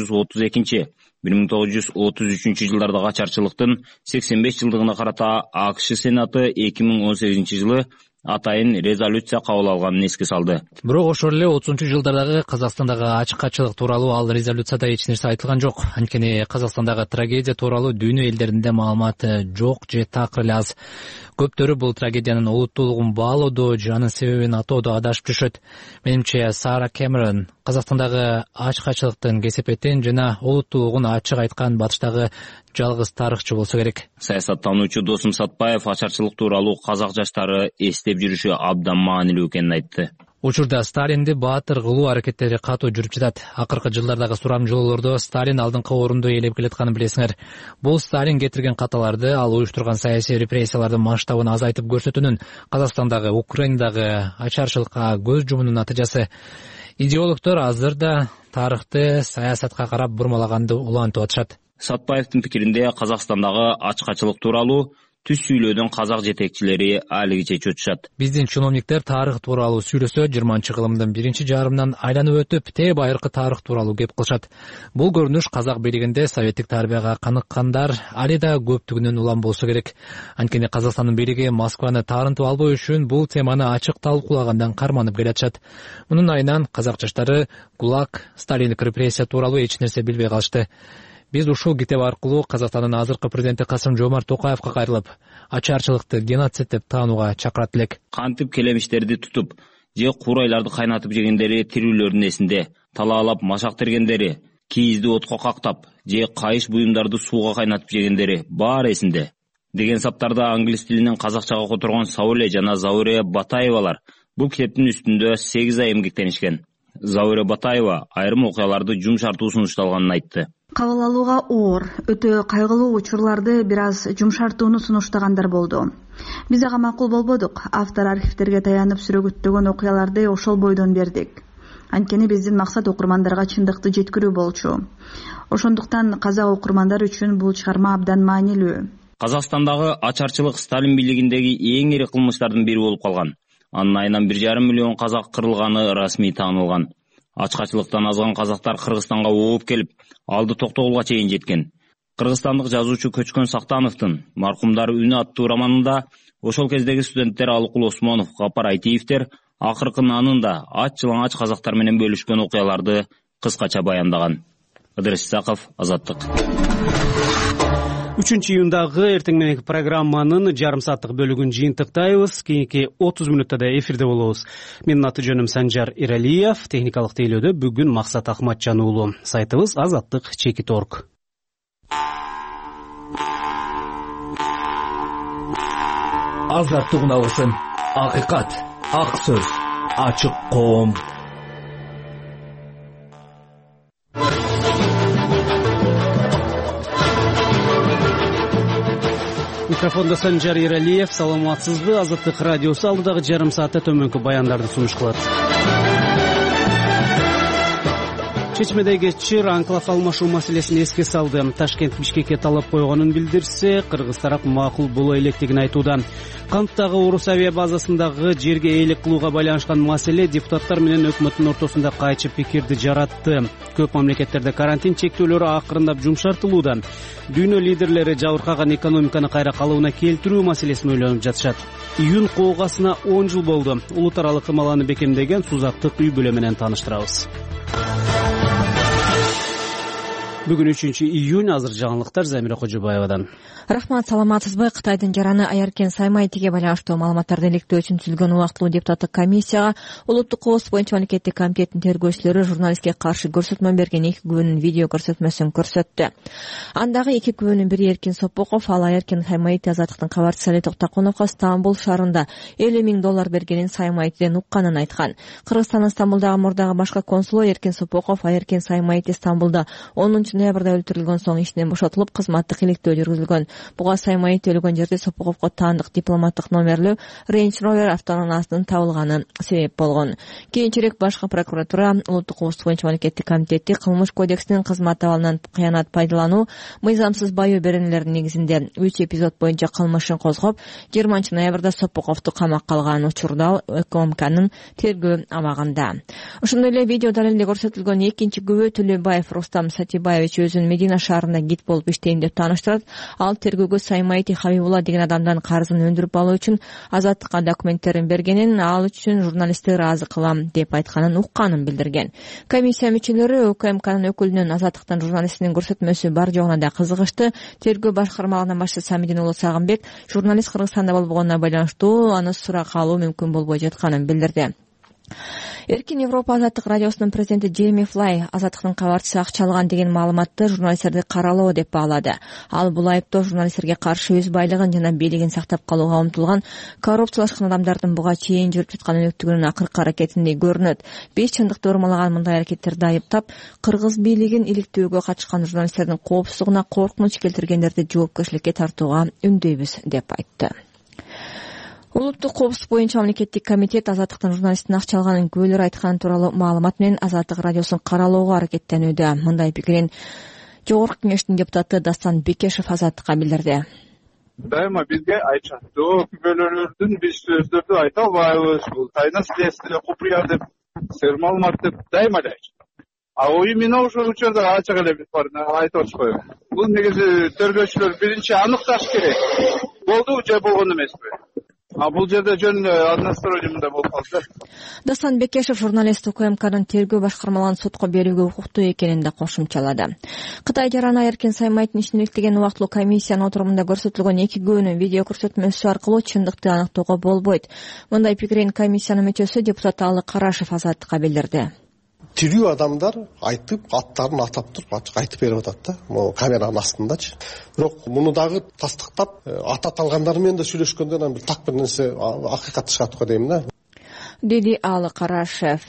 1932-1933 жылдардагы ачарчылыктын 85 жылдыгына карата АКШ Сенаты 2018 жылы атайын резолюция кабыл алганын эске салды.
Бирок ошол эле 30-жылдардагы Казакстандагы ачкачылык тууралуу ал резолюцияда эч нерсе айтылган жок. Анткени Казакстандагы трагедия тууралуу дүйнө элдеринде маалымат жок же такыр эле аз. Көптөрү бул трагедиянын олуттуулугун баалоодо же анын себебин атоодо адашып жүрүшөт. Менимче Сара Кэмерон Казакстандагы ачкачылыктын кесепетин жана олуттуулугун ачык айткан батыштагы жалгыз тарыхчы болсо керек.
Саясаттануучу Досум Сатпаев ачарчылык тууралуу казак жаштары эстеп жүрүшү абдан маанилүү экенин айтты.
Учурда Сталинди баатыр кылуу аракеттери катуу жүрүп жатат. Акыркы жылдардагы сурамжылоолордо Сталин алдыңкы орунду ээлеп келатканын билесиңер. Бул Сталин кетирген каталарды, ал уюштурган саясий репрессиялардын масштабын азайтып көрсөтүүнүн, Казакстандагы, Украинадагы ачарчылыкка көз жумуунун натыйжасы. Идеологдор азыр да тарыхты саясатка карап бурмалаганды улантып атышат.
Сатпаевдин пикиринде Казакстандагы ачкачылык тууралуу түз сүйлөөдөн казак жетекчилери алигиче чөтүшат.
Биздин чиновниктер тарых тууралуу сүйлөсө 20-кылымдын биринчи жарымынан айланып өтүп, тээ байыркы тарых тууралуу кеп кылышат. Бул көрүнүш казак бийлигинде советтик тарбияга каныккандар али да көптүгүнөн улам болсо керек. Анткени Казакстандын бийлиги Москваны таарынтып албоо үчүн бул теманы ачык талкуулагандан карманып келатышат. Мунун айынан казак жаштары ГУЛАГ, Сталиндик репрессия тууралуу эч нерсе билбей калышты. Биз ушул китеп аркылуу Казакстандын азыркы президенти Касым-Жомарт Токаевга кайрылып, ачарчылыкты геноцид деп таанууга чакырат элек.
Кантип келемиштерди тутуп, же курайларды кайнатып жегендери тирүүлөрдүн эсинде, талаалап машак тергендери, кийизди отко кактап, же кайыш буюмдарды сууга кайнатып жегендери баары эсинде. Деген саптарда англис тилинен казакчага которгон Сауле жана Зауре Батаевалар бул китептин үстүндө 8 ай эмгектенишкен. Зауре Батаева айрым окуяларды жумшартуу сунушталганын айтты.
Кабыл алууга оор, өтө кайгылуу учурларды бир аз жумшартууну сунуштагандар болду. Биз ага макул болбодук. Автор архивтерге таянып сүрөгөттөгөн окуяларды ошол бойдон бердик. Анткени биздин максат окурмандарга чындыкты жеткирүү болчу. Ошондуктан казак окурмандар үчүн бул чыгарма абдан маанилүү.
Казакстандагы ачарчылык Сталин бийлигиндеги эң ири кылмыштардын бири болуп калган. Анын айынан 1,5 миллион казак кырылганы расмий таанылган. Ачкачылыктан азган казактар Кыргызстанга ооп келип, алды токтогулга чейин жеткен. Кыргызстандык жазуучу Көчкөн Сактановдун Маркумдар үнү аттуу романында ошол кездеги студенттер Алыкул Осмонов, Гапар Айтиевдер акыркы нанында ач жылаңач казактар менен бөлүшкөн окуяларды кыскача баяндаган. Ыдырыс Исаков, Азаттык.
июндагы эртең мененки программанын жарым сааттык бөлүгүн жыйынтыктайбыз. Кийинки 30 мүнөттө да эфирде болобуз. Менин аты жөнүм Санжар Иралиев, техникалык тейлөөдө бүгүн Максат Ахматжан уулу. Сайтыбыз azаттык.org.
Азаттык уналысын, акыйкат, ак сөз, ачык коом.
Микрофонда Санжар Иралиев. Саламатсызбы? Азаттык радиосу алдыдагы жарым саатта төмөнкү баяндарды сунуш кылат. Чечмедеги чыр анклав алмашуу маселесин эске салды. Ташкент Бишкекке талап койгонун билдирсе, кыргыз тарап макул боло электигин айтууда. Канттагы Орус авиа базасындагы жерге ээлик кылууга байланышкан маселе депутаттар менен өкмөттүн ортосунда кайчы пикирди жаратты. Көп мамлекеттерде карантин чектөөлөрү акырындап жумшартылууда. Дүйнө лидерлери жабыркаган экономиканы кайра калыбына келтирүү маселесин ойлонуп жатышат. Июнь коогасына 10 жыл болду. Улут аралык ымаланы бекемдеген Сузактык үй бүлө менен тааныштырабыз. Бүгүн 3-июнь, азыр жаңылыктар Замира Кожобаевадан.
Рахмат, саламатсызбы? Кытайдын жараны Аяркен Саймайтиге байланыштуу маалыматтарды иликтөө үчүн түзүлгөн убактылуу депутаттык комиссияга улуттук кооз боюнча мамлекеттик комитеттин тергөөчүлөрү журналистке каршы көрсөтмө берген 2 күбөнүн видео көрсөтмөсүн көрсөттү. Андагы 2 күбөнүн бири Эркин Сопоков, ал Аяркен Саймайти азаттыктын кабарчысы Али Токтокуновго Стамбул шаарында $50 000 бергенин Саймайтиден укканын айткан. Кыргызстандын Стамбулдагы мурдагы башкы консулу Эркин Сопоков Аяркен Саймайти Стамбулда 10 ноябрда өлтүрүлгөн соң иштен бошотулуп, кызматтык иликтөө жүргүзүлгөн. Буга Саймайти өлгөн жерде Сопоковго таандык дипломаттык номерлүү Range Rover автоунаасынын табылганы себеп болгон. Кийинчерээк башкы прокуратура улуттук кооздук боюнча мамлекеттик комитети кылмыш кодексинин кызмат абалынан кыянат пайдалануу, мыйзамсыз баю беренелердин негизинде 3 эпизод боюнча кылмышын козгоп, 20 ноябрда Сопоковду камакка алган. Учурда УКМКнын тергөө абагында. Ошондой эле видео далилде көрсөтүлгөн экинчи күбө Төлөбаев Рустам Сатибаевич өзүн Медина шаарында гид болуп иштейм деп тааныштырат. Ал тергөөгө Саймайти Хабибулла деген адамдан карызын өндүрүп алуу үчүн азаттыкка документтерин бергенин, ал үчүн журналистти ыраазы кылам деп айтканын укканын билдирген. Комиссия мүчөлөрү УКМКнын өкүлүнүн азаттыктын журналистинин көрсөтмөсү бар жогуна да кызыгышты. Тергөө башкармалыгынын башчысы Самидин уулу Сагынбек журналист Кыргызстанда болбогонуна байланыштуу аны сурак алуу мүмкүн болбой жатканын билдирди. Эркин Европа азаттык радиосунун президенти Джейми Флай азаттыктын кабарчысы акча алган деген маалыматты журналисттерди каралоо деп баалады. Ал бул айыптоо журналисттерге каршы өз байлыгын жана бийлигин сактап калууга умтулган коррупциялашкан адамдардын буга чейин жүрүп жаткан өнөктүгүнүн акыркы аракетиндей көрүнөт. Биз чындыкты урмалаган мындай аракеттерди айыптап, кыргыз бийлигин иликтөөгө катышкан журналисттердин коопсуздугуна коркунуч келтиргендерди жоопкерчиликке тартууга үндөйбүз деп айтты. Улуттук коопсуздук боюнча мамлекеттик комитет азаттыктын журналисттин акча алганын күбөлөр айтканы тууралуу маалымат менен азаттык радиосун каралоого аракеттенүүдө. Мындай пикирин Жогорку кеңештин депутаты Дастан Бекешев азаттыкка билдирди.
Дайыма бизге айтышат. Күбөлөрдүн биз сөздөрдү айта албайбыз. Бул тайна следствие куприя деп, сыр маалымат деп дайыма эле айтышат. А именно ошол учурда ачык эле айтып атышпайбы. Бул негизи тергөөчүлөр биринчи аныкташ керек. Болду же болгон эмеспи? Бул жерде жөн односторонний болуп калды.
Дастан Бекешев журналист УКМКнын тергөө башкармалыгын сотко берүүгө укуктуу экенин да кошумчалады. Кытай жараны Аяркен Саймайтын ишин иликтеген убактылуу комиссиянын отурумунда көрсөтүлгөн 2 күбөнүн видео көрсөтмөсү аркылуу чындыкты аныктоого болбойт. Мындай пикирин комиссиянын мүчөсү депутат Алы Карашев азаттыкка билдирди.
Тирүү адамдар айтып, аттарын атап туруп айтып берип атат да, могу камеранын астындачы. Бирок муну дагы тастыктап, ата алгандар менен да сүйлөшкөндө бир так бир нерсе акыйкат чыгат го дейм да.
Деди Алы Карашев.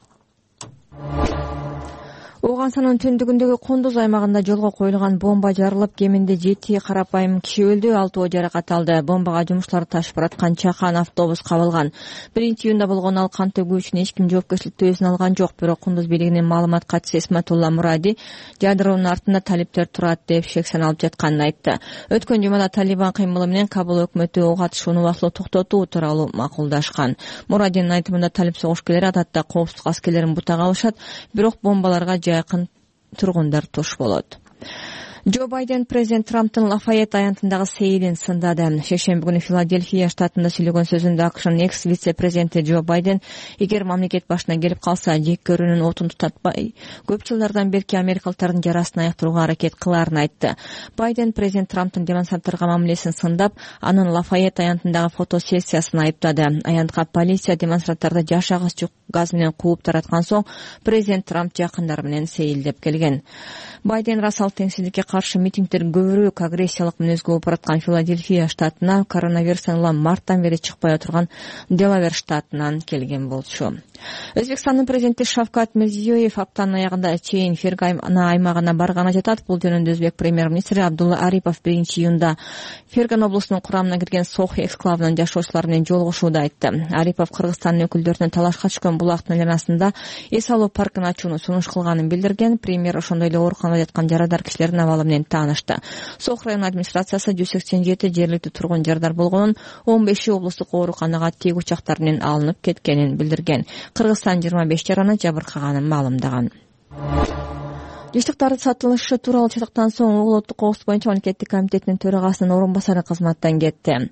Оғансанын түндүгүндөгү Кундуз аймагында жолго коюлган бомба жарылып, кеминде 7 карапайым киши өлдү, 6 жаракат алды. Бомбага жумуштар ташып бараткан чакан автобус кабылган. 1-июнда болгон ал кан төгүү үчүн эч ким жоопкерчиликти өзүнө алган жок, бирок Кундуз бийлигинин маалымат катчысы Эсматулла Муради жадыроонун артында талиптер турат деп шек саналып жатканын айтты. Өткөн жумада Талибан кыймылы менен Кабул өкмөтү ок атышууну убактылуу токтотуу тууралуу макулдашкан. Мурадинин айтымында талип согушкерлери адатта коопсуздук аскерлерин бутага алышат, бирок бомбаларга жакын тургундар туш болот. Джо Байден президент Трамптын Лафайет аянтындагы сейилин сындады. Шейшемби күнү Филадельфия штатында сүйлөгөн сөзүндө АКШнын экс вице-президенти Джо Байден эгер мамлекет башына келип калса жек көрүүнүн отун тутатпай, көп жылдардан берки америкалыктардын жарасын аяктырууга аракет кылаарын айтты. Байден президент Трамптын демонстранттарга мамилесин сындап, анын Лафайет аянтындагы фотосессиясын айыптады. Аянтка полиция демонстранттарды жашагыс газ менен кууп тараткан соң президент Трамп жакындары менен сейилдеп келген. Байден расал теңсиздикке каршы митингдер көбүрөөк агрессиялык мүнөзгө болуп бараткан Филадельфия штатына коронавирустан улам марттан бери чыкпай отурган Делавер штатынан келген болчу. Өзбекстандын президенти Шавкат Мирзиёев аптанын аягында чейин Фергана аймагына барганы жатат. Бул жөнүндө өзбек премьер-министри Абдулла Арипов 1-июнда Ферган облусунун курамына кирген Сох эксклавынын жашоочулары менен жолугушууда айтты. Арипов Кыргызстандын өкүлдөрүнүн талашка түшкөн булактын айланасында эс алуу паркын ачууну сунуш кылганын билдирген. Премьер ошондой эле ооруканада жаткан жарадар кишилердин абалы менен таанышты. Сох район администрациясы 187 жергиликтүү тургун жарадар болгонун, 15 облустук ооруканага тиек учактар менен алынып кеткенин билдирген. Кыргызстан 25 жараны жабыркаганын маалымдаган. Жыштыктардын сатылышы тууралуу чатактан соң Улуттук коопсуздук боюнча мамлекеттик комитетинин төрагасынын орун басары кызматтан кетти.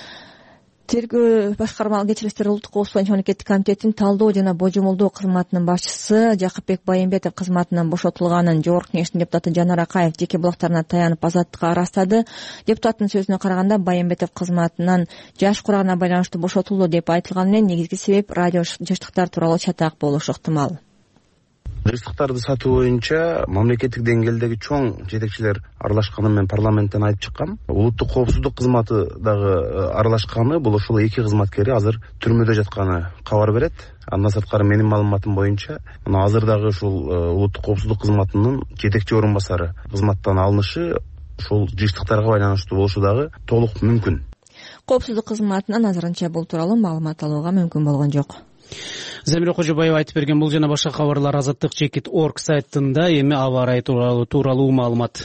Тергөө башкармалык кечиристер Улуттук коопсуздук боюнча мамлекеттик комитеттин талдоо жана божомолдоо кызматынын башчысы Жакыпбек Байымбетов кызматынан бошотулганын Жогорку кеңештин депутаты Жанар Акаев жеке булактарына таянып азаттыкка ырастады. Депутаттын сөзүнө караганда Байымбетов кызматынан жаш курагына байланыштуу бошотулду деп айтылган менен негизги себеп радио жыштыктар тууралуу чатак болушу ыктымал.
Жыштыктарды сатуу боюнча мамлекеттик деңгээлдеги чоң жетекчилер аралашканын мен парламенттен айтып чыккам. Улуттук коопсуздук кызматы дагы аралашканы, бул ошол эки кызматкери азыр түрмөдө жатканы кабар берет. Андан сырткары менин маалыматым боюнча, мына азыр дагы ушул улуттук коопсуздук кызматынын жетекчи орун басары кызматтан алынышы ушул жыштыктарга байланыштуу болушу дагы толук мүмкүн.
Коопсуздук кызматынан азырынча бул тууралуу маалымат алууга мүмкүн болгон жок.
Замира Кожобаева айтып берген бул жана башка кабарлар Азаттык.org сайтында. Эми аба ырайы тууралуу маалымат.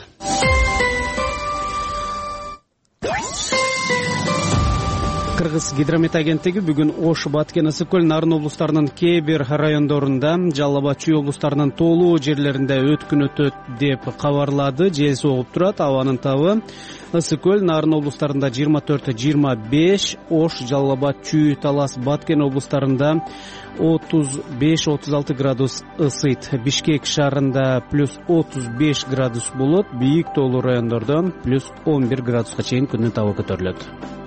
Кыргыз гидромет агенттиги бүгүн Ош, Баткен, Ысык көл, Нарын облустарынын кээ бир райондорунда, Жалал Абад, Чүй облустарынын тоолуу жерлеринде өткүн өтөт деп кабарлады. Жел согуп турат, абанын табы Ысык көл, Нарын облустарында 24-25, Ош, Жалал Абад, Чүй, Талас, Баткен облустарында 35-36 градус ысыйт. Бишкек шаарында +35 градус болот, бийик тоолуу райондордо +11 градуска чейин күндүн табы көтөрүлөт.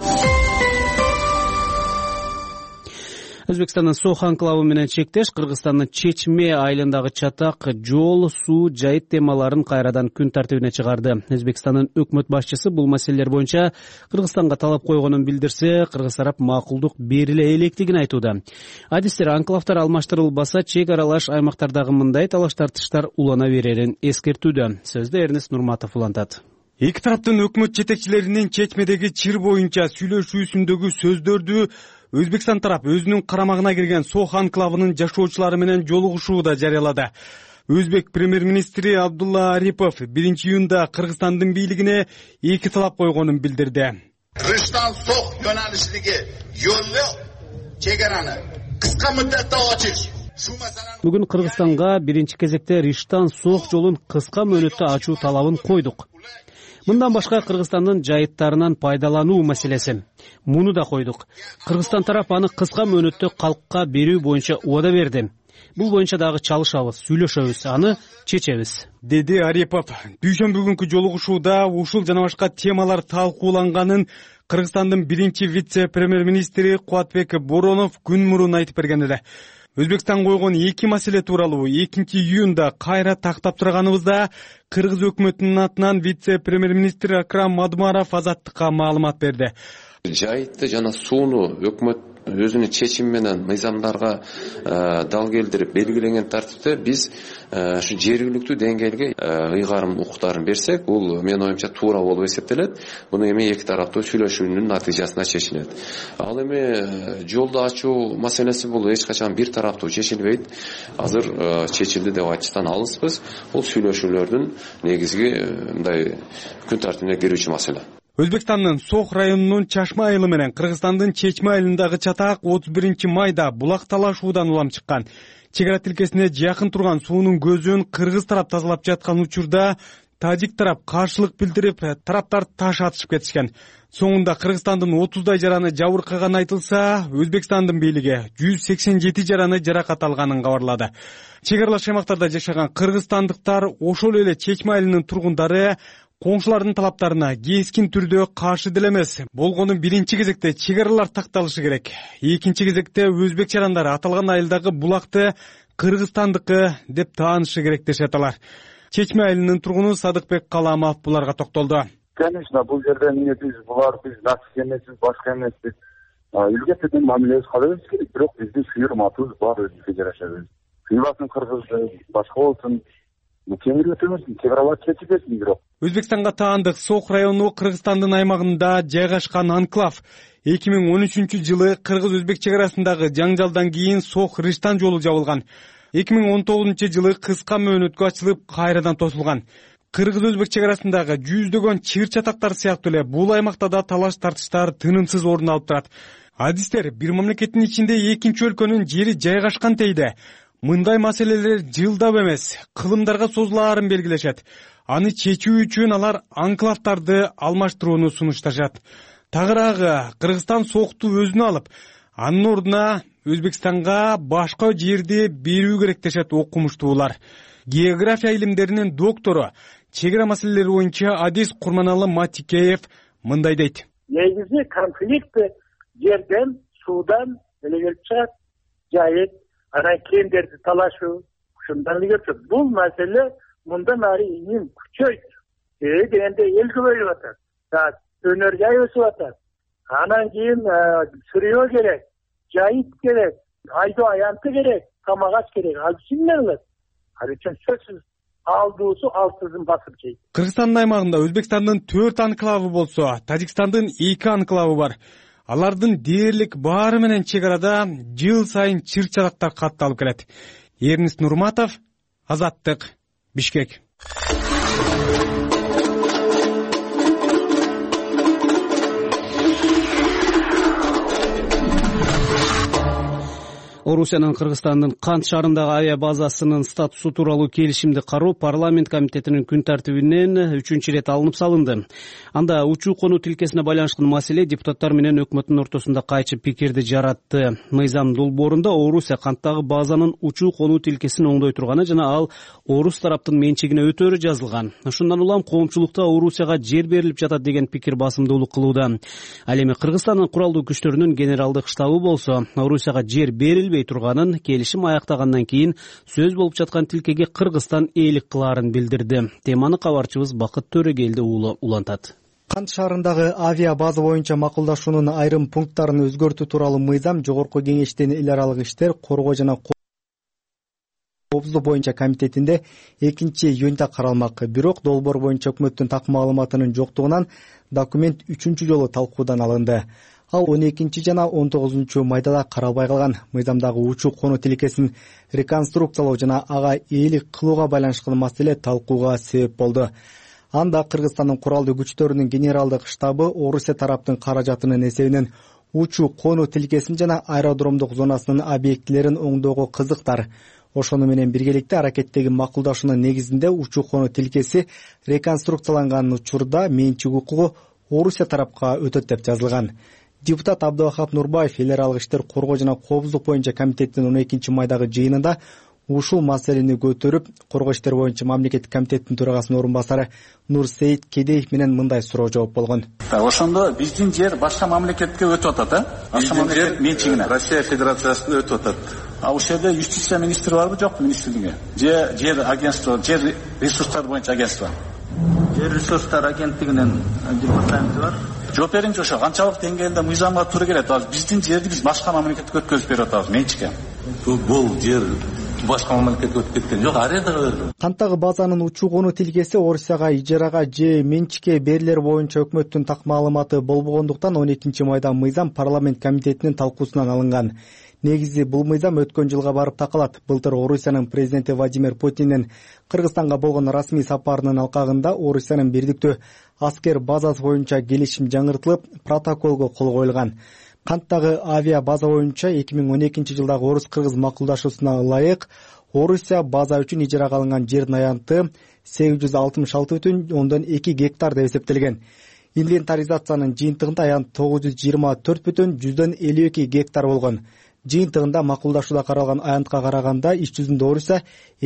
Өзбекстандын Сох анклавы менен чектеш Кыргызстандын Чечме айылындагы чатак жол, суу, жайыт темаларын кайрадан күн тартибине чыгарды. Өзбекстандын өкмөт башчысы бул маселелер боюнча Кыргызстанга талап койгонун билдирсе, кыргыз тарап макулдук бериле электигин айтууда. Адистер анклавдар алмаштырылбаса, чек аралаш аймактардагы мындай талаш-тартыштар улана берерин эскертүүдө. Сөздү Эрнест Нурматов улантат.
Эки тараптын өкмөт жетекчилеринин Чечмедеги чир боюнча сүйлөшүүсүндөгү сөздөрдү Өзбекстан тарап өзүнүн карамагына кирген Сох анклавынын жашоочулары менен жолугушууда жарыялады. Өзбек премьер-министри Абдулла Арипов 1-июнда Кыргызстандын бийлигине эки талап койгонун билдирди.
Рыштан Сох yo'nalishidagi yo'lni chegarani qisqa muddatda ochish.
Бүгүн Кыргызстанга биринчи кезекте Риштан Сох жолун кыска мөөнөттө ачуу талабын койдук. Мындан башка Кыргызстандын жайыттарынан пайдалануу маселеси. Муну да койдук. Кыргызстан тарап аны кыска мөөнөттө калкка берүү боюнча убада берди. Бул боюнча дагы чалышабыз, сүйлөшөбүз, аны чечебиз,
деди Арипов. Дүйшөмбү күнкү жолугушууда ушул жана башка темалар талкууланганын Кыргызстандын биринчи вице-премьер-министри Кубатбек Боронов күн мурун айтып берген эле. Өзбекстан койгон эки маселе тууралуу 2-июнда кайра тактап турганыбызда Кыргыз өкмөтүнүн атынан вице-премьер-министр Акрам Мадумаров Азаттыкка маалымат берди.
Жайытты жана сууну өкмөт өзүнүн чечими менен мыйзамдарга дал келтирип белгиленген тартипте биз ушу жергиликтүү деңгээлге ыйгарым укуктарын берсек, бул менин оюмча туура болуп эсептелет. Буну эми эки тараптуу сүйлөшүүнүн натыйжасында чечилет. Ал эми жолду ачуу маселеси бул эч качан бир тараптуу чечилбейт. Азыр чечилди деп айтыштан алыспыз. Бул сүйлөшүүлөрдүн негизги мындай күн тартибине кирүүчү маселе.
Өзбекстандын Сох районунун Чашма айылы менен Кыргызстандын Чечме айылындагы чатак 31-майда булак талашуудан улам чыккан. Чек ара тилкесине жакын турган суунун көзүн кыргыз тарап тазалап жаткан учурда тажик тарап каршылык билдирип, тараптар таш атышып кетишкен. Соңунда Кыргызстандын 30дай жараны жабыркаганы айтылса, Өзбекстандын бийлиги 187 жараны жаракат алганын кабарлады. Чек аралаш аймактарда жашаган кыргызстандыктар ошол эле Чечме айылынын тургундары коңшулардын талаптарына кескин түрдө каршы деле эмес. Болгону биринчи кезекте чек аралар такталышы керек. Экинчи кезекте өзбек жарандары аталган айылдагы булакты кыргызстандыкы деп таанышы керек дешет алар. Чечме айылынын тургуну Садыкбек Каламов буларга токтолду.
Конечно, бул жерде биз насып эмеспиз, башка эмеспиз. Илгертеден мамилебиз калабыз керек, бирок биздин сүйүр матыбыз бар, өзүбүзгө жараша. Кыйбатын кыргыз, башка болсун, темир өтөбүз, чек чечип кетсин бирок.
Өзбекстанга таандык Сох району Кыргызстандын аймагында жайгашкан анклав. 2013 жылы кыргыз-өзбек чек арасындагы жаңжалдан кийин Сох Риштан жолу жабылган. 2019 жылы кыска мөөнөткө ачылып, кайрадан тосулган. Кыргыз-өзбек чек арасындагы жүздөгөн чыгыр чатактар сыяктуу эле бул аймакта да талаш-тартыштар тынымсыз орун алып турат. Адистер бир мамлекеттин ичинде экинчи өлкөнүн жери жайгашкан дейди. Мындай маселелер жылдап эмес, кылымдарга созулаарын белгилешет. Аны чечүү үчүн алар анклавдарды алмаштырууну сунушташат. Тагыраагы Кыргызстан Сохту өзүнө алып, анын ордуна Өзбекстанга башка жерди берүү керек дешет окумуштуулар. География илимдеринин доктору, чек ара маселелери боюнча Адис Курманалы Матикеев мындай дейт.
Негизи конфликт жерден, суудан эле келип чыгат. Жайыт, анан кендерди талашуу, ушундан эле келип. Бул маселе мындан ары ийин күчөйт. Дегенде эл көбөйүп атат. Өнөр жай өсүп атат. Анан кийин сырыйоо керек, жайыт керек, айдоо аянты керек, тамак аш керек. Ал кимдер кылат? Ал үчүн сөзсүз алдуусу алтызын басып жейт.
Кыргызстандын аймагында Өзбекстандын 4 анклавы болсо, Тажикстандын 2 анклавы бар. Алардын дээрлик баары менен чек арада жыл сайын чыр-чатактар катталып келет. Эрнис Нурматов, Азаттык, Бишкек.
Орусиянын Кыргызстандын Кант шаарындагы авиа базасынын статусу тууралуу келишимди кароо парламент комитетинин күн тартибинен 3-чү ирет алынып салынды. Анда учуу конуу тилкесине байланышкан маселе депутаттар менен өкмөттүн ортосунда кайчы пикирди жаратты. Мыйзам долбоорунда Орусия канттагы базанын учуу конуу тилкесин оңдой турганы жана ал орус тараптын менчигине өтөөрү жазылган. Ошондон улам коомчулукта Орусияга жер берилип жатат деген пикир басымдуулук кылууда. Ал эми Кыргызстандын куралдуу күчтөрүнүн генералдык штабы болсо, Орусияга жер берилбей турганын, келишим аяктагандан кийин сөз болуп жаткан тилкеге Кыргызстан ээлик кылаарын билдирди. Теманы кабарчыбыз Бакыт Төрөгелди улантат.
Кант шаарындагы авиа база боюнча макулдашуунун айрым пункттарын өзгөртүү тууралуу мыйзам Жогорку кеңештин эл аралык иштер, коргоо жана коопсуздук боюнча комитетинде 2-июнда каралмак. Бирок долбоор боюнча өкмөттүн так маалыматынын жоктугунан документ 3-чү жолу талкуудан алынды. Ал 12 жана 19 майда каралбай калган. Мыйзамдагы учуу конуу тилкесин реконструкциялоо жана ага ээлик кылууга байланышкан маселе талкууга себеп болду. Анда Кыргызстандын куралдуу күчтөрүнүн генералдык штабы Орусия тараптын каражатынын эсебинен учуу конуу тилкесин жана аэродромдук зонасынын объектилерин оңдоого кызыктар. Ошону менен биргеликте аракеттеги макулдашуунун негизинде учуу конуу тилкеси реконструкцияланган учурда менчик укугу Орусия тарапка өтөт деп жазылган. Депутат Абдывахап Нурбаев эл аралык иштер, коргоо жана коопсуздук боюнча комитеттин 12 майдагы жыйынында ушул маселени көтөрүп, коргоо иштер боюнча мамлекеттик комитеттин төрагасынын орун басары Нурсейит Кедеев менен мындай суроо жооп болгон.
Ошондо биздин жер башка мамлекетке өтүп атат, башка мамлекет менчигине. Россия Федерациясына өтүп атат. Ошол жерде юстиция министри барбы, жокпу министрлиги? Жер агентство, жер ресурстар боюнча агентство.
Жер ресурстар агенттигинин департаменти бар.
Жооп бериңчи, ошо канчалык деңгээлде мыйзамга туура келет? Биздин жерди биз башка мамлекетке өткөзүп берип атабыз менчикке.
Бул жер башка мамлекетке өтүп кеткен жок, арендага берилген.
Канттагы базанын учуу конуу тилкеси Орусияга ижарага же менчикке берилер боюнча өкмөттүн так маалыматы болбогондуктан 12 майда мыйзам парламент комитетинин талкуусунан алынган. Негизи бул мыйзам өткөн жылга барып такалат. Былтыр Орусиянын президенти Владимир Путиндин Кыргызстанга болгон расмий сапарынын алкагында Орусиянын бирдиктүү аскер базасы боюнча келишим жаңыртылып, протоколго кол коюлган. Канттагы авиа база боюнча 2012 жылдагы орус-кыргыз макулдашуусуна ылайык Орусия база үчүн ижарага алынган жердин аянты 866,2 гектар деп эсептелген. Инвентаризациянын жыйынтыгында аянт 924,52 гектар болгон. Жыйынтыгында макулдашууда каралган аянтка караганда иш жүзүндө Орусия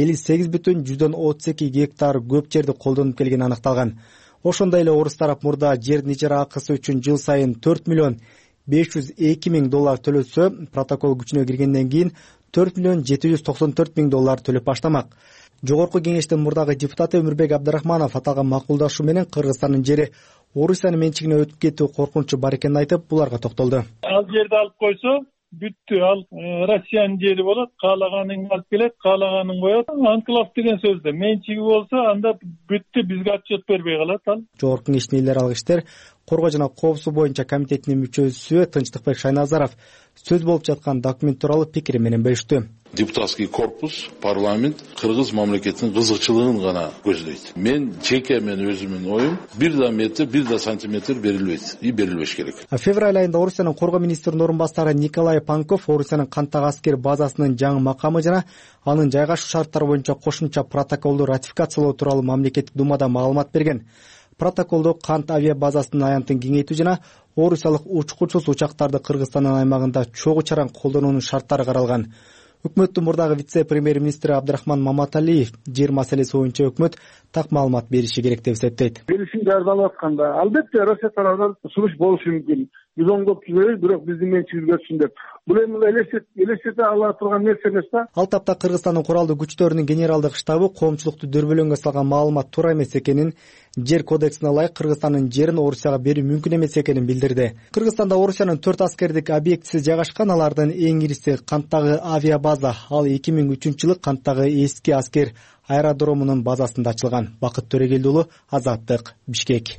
58,32 гектар көп жерди колдонуп келгени аныкталган. Ошондой эле орус тарап мурда жердин ижара акысы үчүн жыл сайын $4,502,000 төлөсө, протокол күчүнө киргенден кийин $4,794,000 төлөп баштамак. Жогорку кеңештин мурдагы депутаты Өмүрбек Абдрахманов аталган макулдашуу менен Кыргызстандын жери Орусиянын менчигине өтүп кетүү коркунучу бар экенин айтып, буларга токтолду.
Ал жерди алып койсо, бүттү, ал Россиянын жери болот, каалаганын алып келет, каалаганын коет. Анклав деген сөздө менчиги болсо, анда бүттү, бизге отчет бербей калат ал. Жогорку
кеңештин эл аралык иштер коргоо жана коопсуздук боюнча комитетинин мүчөсү Тынчтыкбек Шайназаров сөз болуп жаткан документ тууралуу пикири менен бөлүштү.
Депутатский корпус, парламент Кыргыз мамлекетинин кызыкчылыгын гана көздөйт. Мен өзүмдүн оюм, бир да метр, бир да сантиметр берилбейт, берилбеш керек.
Февраль айында Орусиянын коргоо министринин орун басары Николай Панков Орусиянын Кантак аскер базасынын жаңы макамы жана анын жайгашуу шарттары боюнча кошумча протоколду ратификациялоо тууралуу мамлекеттик думада маалымат берген. Протоколдо Кант авиа базасынын аянтын кеңейтүү жана орусиялык учкучсуз учактарды Кыргызстандын аймагында чогуу чаран колдонуунун шарттары каралган. Өкмөттүн мурдагы вице-премьер-министри Абдрахман Маматалиев жер маселеси боюнча өкмөт так маалымат бериши керек деп эсептейт.
Келишим даярдалып атканда, албетте Россия тарабынан сунуш болушу мүмкүн. Биз оңдоп түзөбүз, бирок биздин менчигибизге өтсүн деп. Бул эми элестете ала турган нерсе эмес да.
Ал тапта Кыргызстандын куралдуу күчтөрүнүн генералдык штабы коомчулукту дөбөлөнгө салган маалымат туура эмес экенин, жер кодексине ылайык Кыргызстандын жерин Орусияга берүү мүмкүн эмес экенин билдирди. Кыргызстанда Орусиянын 4 аскердик объектиси жайгашкан, алардын эң ириси Канттагы авиабаза. Ал 2003-жылы Канттагы эски аскер аэродромунун базасында ачылган. Бакыт Төрегелди уулу, Азаттык, Бишкек.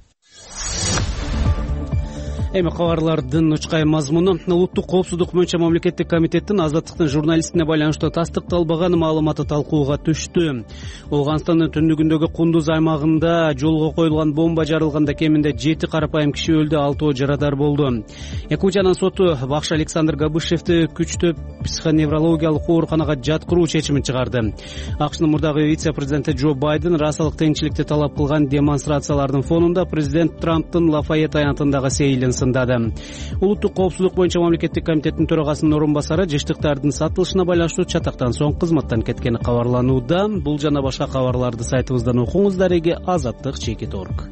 Эми кабарлардын учкай мазмуну. Улуттук коопсуздук боюнча мамлекеттик комитеттин Азаттыктын журналистине байланыштуу тастыкталбаган маалыматы талкууга түштү. Ооганстандын түндүгүндөгү Кундуз аймагында жолго коюлган бомба жарылганда кеминде 7 карапайым киши өлдү, 6 жарадар болду. Якутиянын соту бакш Александр Габышевди күчтүү психоневрологиялык ооруканага жаткыруу чечимин чыгарды. АКШнын мурдагы вице-президенти Джо Байден расалык теңчиликти талап кылган демонстрациялардын фонунда президент Трамптын Лафайет аянтындагы сейилин сындады. Улуттук коопсуздук боюнча мамлекеттик комитеттин төрагасынын орун басары жыштыктардын сатылышына байланыштуу чатактан соң кызматтан кеткени кабарланууда. Бул жана башка кабарларды сайтыбыздан окуңуздар. Эге Азаттык.org.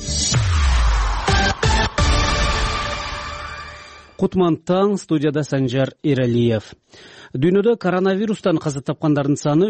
Кутман таң, студияда Санжар Иралиев. Дүйнөдө коронавирустан каза тапкандардын саны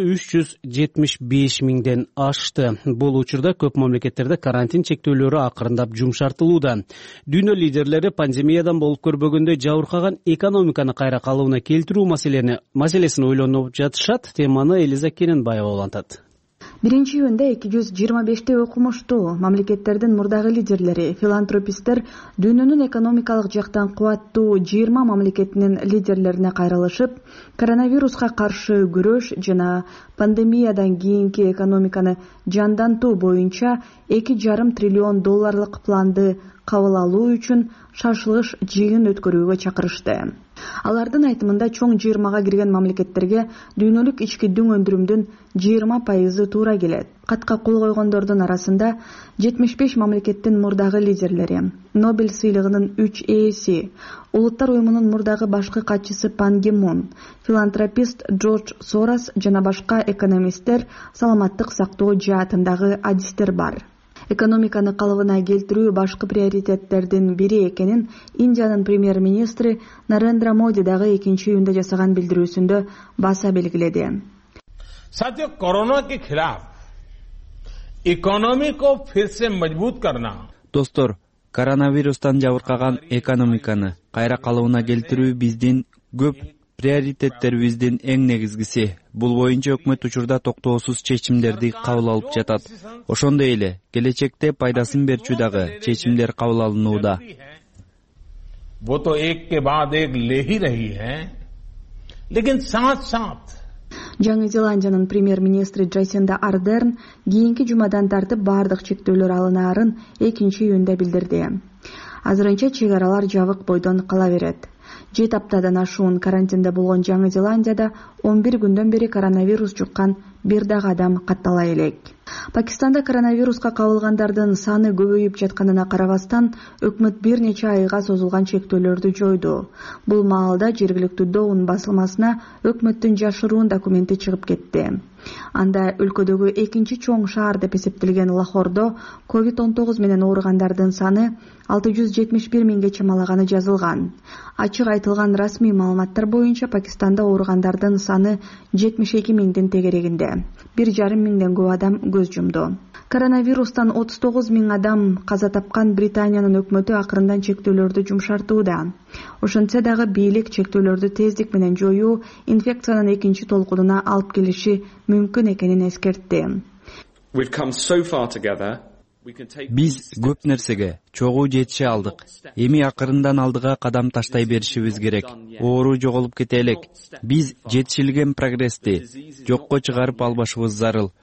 375 миңден ашты. Бул учурда көп мамлекеттерде карантин чектөөлөрү акырындап жумшартылууда. Дүйнө лидерлери пандемиядан болуп көрбөгөндөй жабыркаган экономиканы кайра калыбына келтирүү маселесин ойлонуп жатышат. Теманы Элиза Кененбаева улантат.
Биринчи июнда 225 окумуштуу мамлекеттердин мурдагы лидерлери, филантрописттер дүйнөнүн экономикалык жактан кубаттуу 20 мамлекетинин лидерлерине кайрылышып, коронавируска каршы күрөш жана пандемиядан кийинки экономиканы жандантуу боюнча $2,5 триллион планды кабыл алуу үчүн шашылыш жыйын өткөрүүгө чакырышты. Алардын айтымында чоң 20-га кирген мамлекеттерге дүйнөлүк ички дүң өндүрүмдүн 20% туура келет. Катка кол койгондордун арасында 75 мамлекеттин мурдагы лидерлери, Нобель сыйлыгынын 3 ээси, Улуттар уюмунун мурдагы башкы катчысы Пан Ги Мун, филантропист Джордж Сорос жана башка экономисттер, саламаттык сактоо жаатындагы адистер бар. Экономиканы калыбына келтирүү башкы приоритеттердин бири экенин Индиянын премьер-министри Нарендра Моди дагы 2-июнда жасаган билдирүүсүндө баса белгиледи.
साथियों, कोरोना के खिलाफ इकोनॉमी को फिर से मजबूत करना.
Достор, коронавирустан жабыркаган экономиканы кайра калыбына келтирүү биздин көп приоритеттерибиздин эң негизгиси. Бул боюнча өкмөт учурда токтоосуз чечимдерди кабыл алып жатат. Ошондой эле келечекте пайдасын берчү дагы чечимдер кабыл алынууда.
वो तो एक के बाद एक ले ही रही है, लेकिन साथ-साथ
Жаңы Зеландиянын премьер-министри Джасинда Ардерн кийинки жумадан тартып бардык чектөөлөр алынаарын 2-июнда билдирди. Азырынча чек аралар жабык бойдон кала берет. 7 аптадан ашуун карантинде болгон Жаңы Зеландияда 11 күндөн бери коронавирус жуккан бир дагы адам каттала элек. Пакистанда коронавируска кабылгандардын саны көбөйүп жатканына карабастан, өкмөт бир нече айга созулган чектөөлөрдү жойду. Бул маалда жергиликтүү Доун басылмасына өкмөттүн жашыруун документи чыгып кетти. Анда өлкөдөгү экинчи чоң шаар деп эсептелген Лахордо COVID-19 менен ооругандардын саны 671 миңге чамалаганы жазылган. Ачык айтылган расмий маалыматтар боюнча Пакистанда ооругандардын саны 72 миңдин тегерегинде. 1,5 миңден көп адам көз жумду. Коронавирустан 39 миң адам каза тапкан Британиянын өкмөтү акырындан чектөөлөрдү жумшартууда. Ошентсе дагы бийлик чектөөлөрдү тездик менен жоюу инфекциянын экинчи толкунуна алып келиши мүмкүн экенин эскертти.
Биз көп нерсеге чогуу жетише алдык. Эми акырындан алдыга кадам таштай беришибиз керек. Оору жоголуп кете элек. Биз жетишилген прогрессти жокко чыгарып албашыбыз зарыл.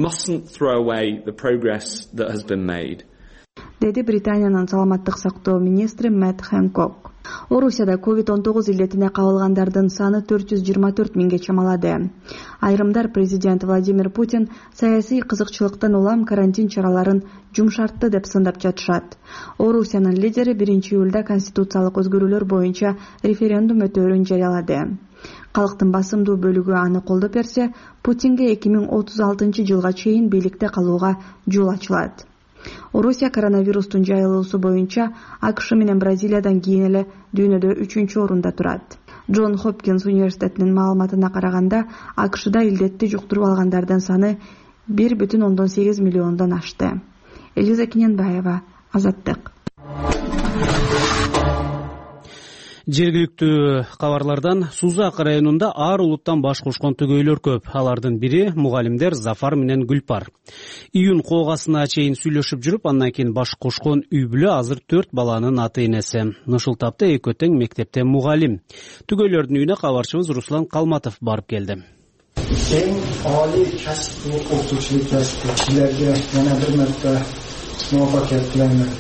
Деди Британиянын саламаттык сактоо министри Мэтт Хэнкок. Орусияда COVID-19 илетине кабылгандардын саны 424 миңге чамалады. Айрымдар президент Владимир Путин саясий кызыкчылыктан улам карантин чараларын жумшартты деп сындап жатышат. Орусиянын лидери 1-июлда конституциялык өзгөрүүлөр боюнча референдум өтөөрүн жарыялады. Калктын басымдуу бөлүгү аны колдоп берсе, Путинге 2036 жылга чейин бийликте калууга жол ачылат. Орусия коронавирустун жайылуусу боюнча АКШ менен Бразилиядан кийин эле дүйнөдө 3-чү орунда турат. Джон Хопкинс университетинин маалыматына караганда, АКШда илдетти жуктуруп алгандардын саны 1,8 миллиондон ашты. Элиза Кененбаева, Азаттык.
Жергиликтүү кабарлардан Сузак районунда ар улуттан баш кошкон түгөйлөр көп. Алардын бири мугалимдер Зафар менен Гүлпар. Июнь коогасына чейин сүйлөшүп жүрүп, андан кийин баш кошкон үй бүлө азыр 4 баланын ата-энеси. Нышылтапта эки тең мектепте мугалим. Түгөйлөрдүн үйүнө кабарчыбыз Руслан Калматов барып келди.
Эң али касып окутуучулук касыптагыларга жана бир марта муваффакият тилеймин.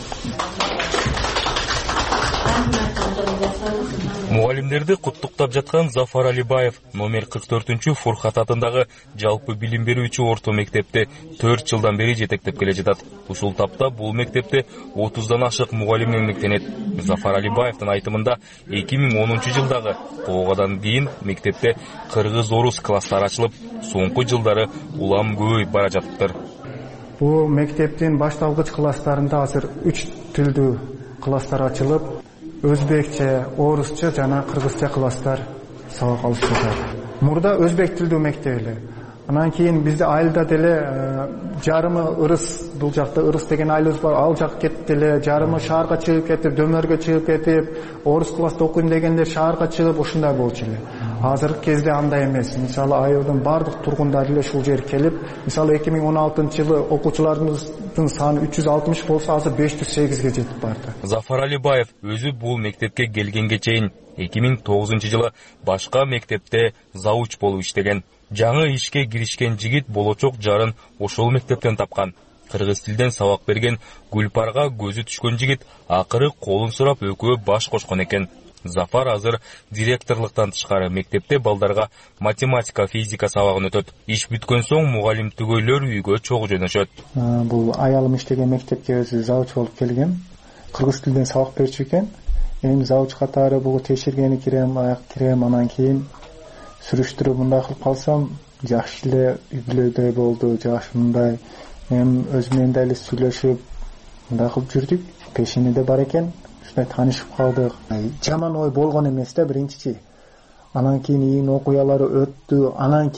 Мугалимдерди куттуктап жаткан Зафар Алибаев номер 44 Фурхат атындагы жалпы билим берүүчү орто мектепти 4 жылдан бери жетектеп келе жатат. Ушул тапта бул мектепте 30дан ашык мугалим эмгектенет. Зафар Алибаевдин айтымында 2010 жылдагы коогадан кийин мектепте кыргыз-орус класстары ачылып, соңку жылдары улам көбөйүп бара жатыптыр.
Бул мектептин башталгыч класстарында азыр 3 тилдүү класстар ачылып, өзбекче, орусча жана кыргызча класстар сабак алып жатат. Мурда өзбек тилдүү мектеп эле. Анан кийин бизде айылда деле жарымы ырыс, бул жакта ырыс деген айылыбыз бар, ал жак кетти эле, жарымы шаарга чыгып кетип, дөмөргө чыгып кетип, орус класста окуйм дегендер шаарга чыгып ушундай болчу эле. Азыркы кезде андай эмес. Мисалы айылдын бардык тургундары эле ушул жерге келип, мисалы 2016-жылы окуучуларыбыздын саны 360 болсо, азыр 508ге жетип барды.
Зафар Алибаев өзү бул мектепке келгенге чейин 2009-жылы башка мектепте зауч болуп иштеген. Жаңы ишке киришкен жигит болочок жарын ошол мектептен тапкан. Кыргыз тилден сабак берген Гүлпарга көзү түшкөн жигит акыры колун сурап экөө баш кошкон экен. Зафар азыр директорлуктан тышкары мектепте балдарга математика, физика сабагын өтөт. Иш бүткөн соң мугалим түгөйлөр үйгө чогуу жөнөшөт.
Бул аялым иштеген мектепке өзү зауч болуп келген. Кыргыз тилден сабак берчү экен. Эми зауч катары бул текшергени кирем, анан кийин сүрүштүрүп мындай кылып калсам, жакшы эле үй бүлөдөй болду, жакшы мындай. Эми өз менен да эле сүйлөшүп мындай кылып жүрдүк. Пешенеде бар экен. Ушундай таанышып калдык. Жаман ой болгон эмес да биринчи. Анан кийин июнь окуялары өттү. Андан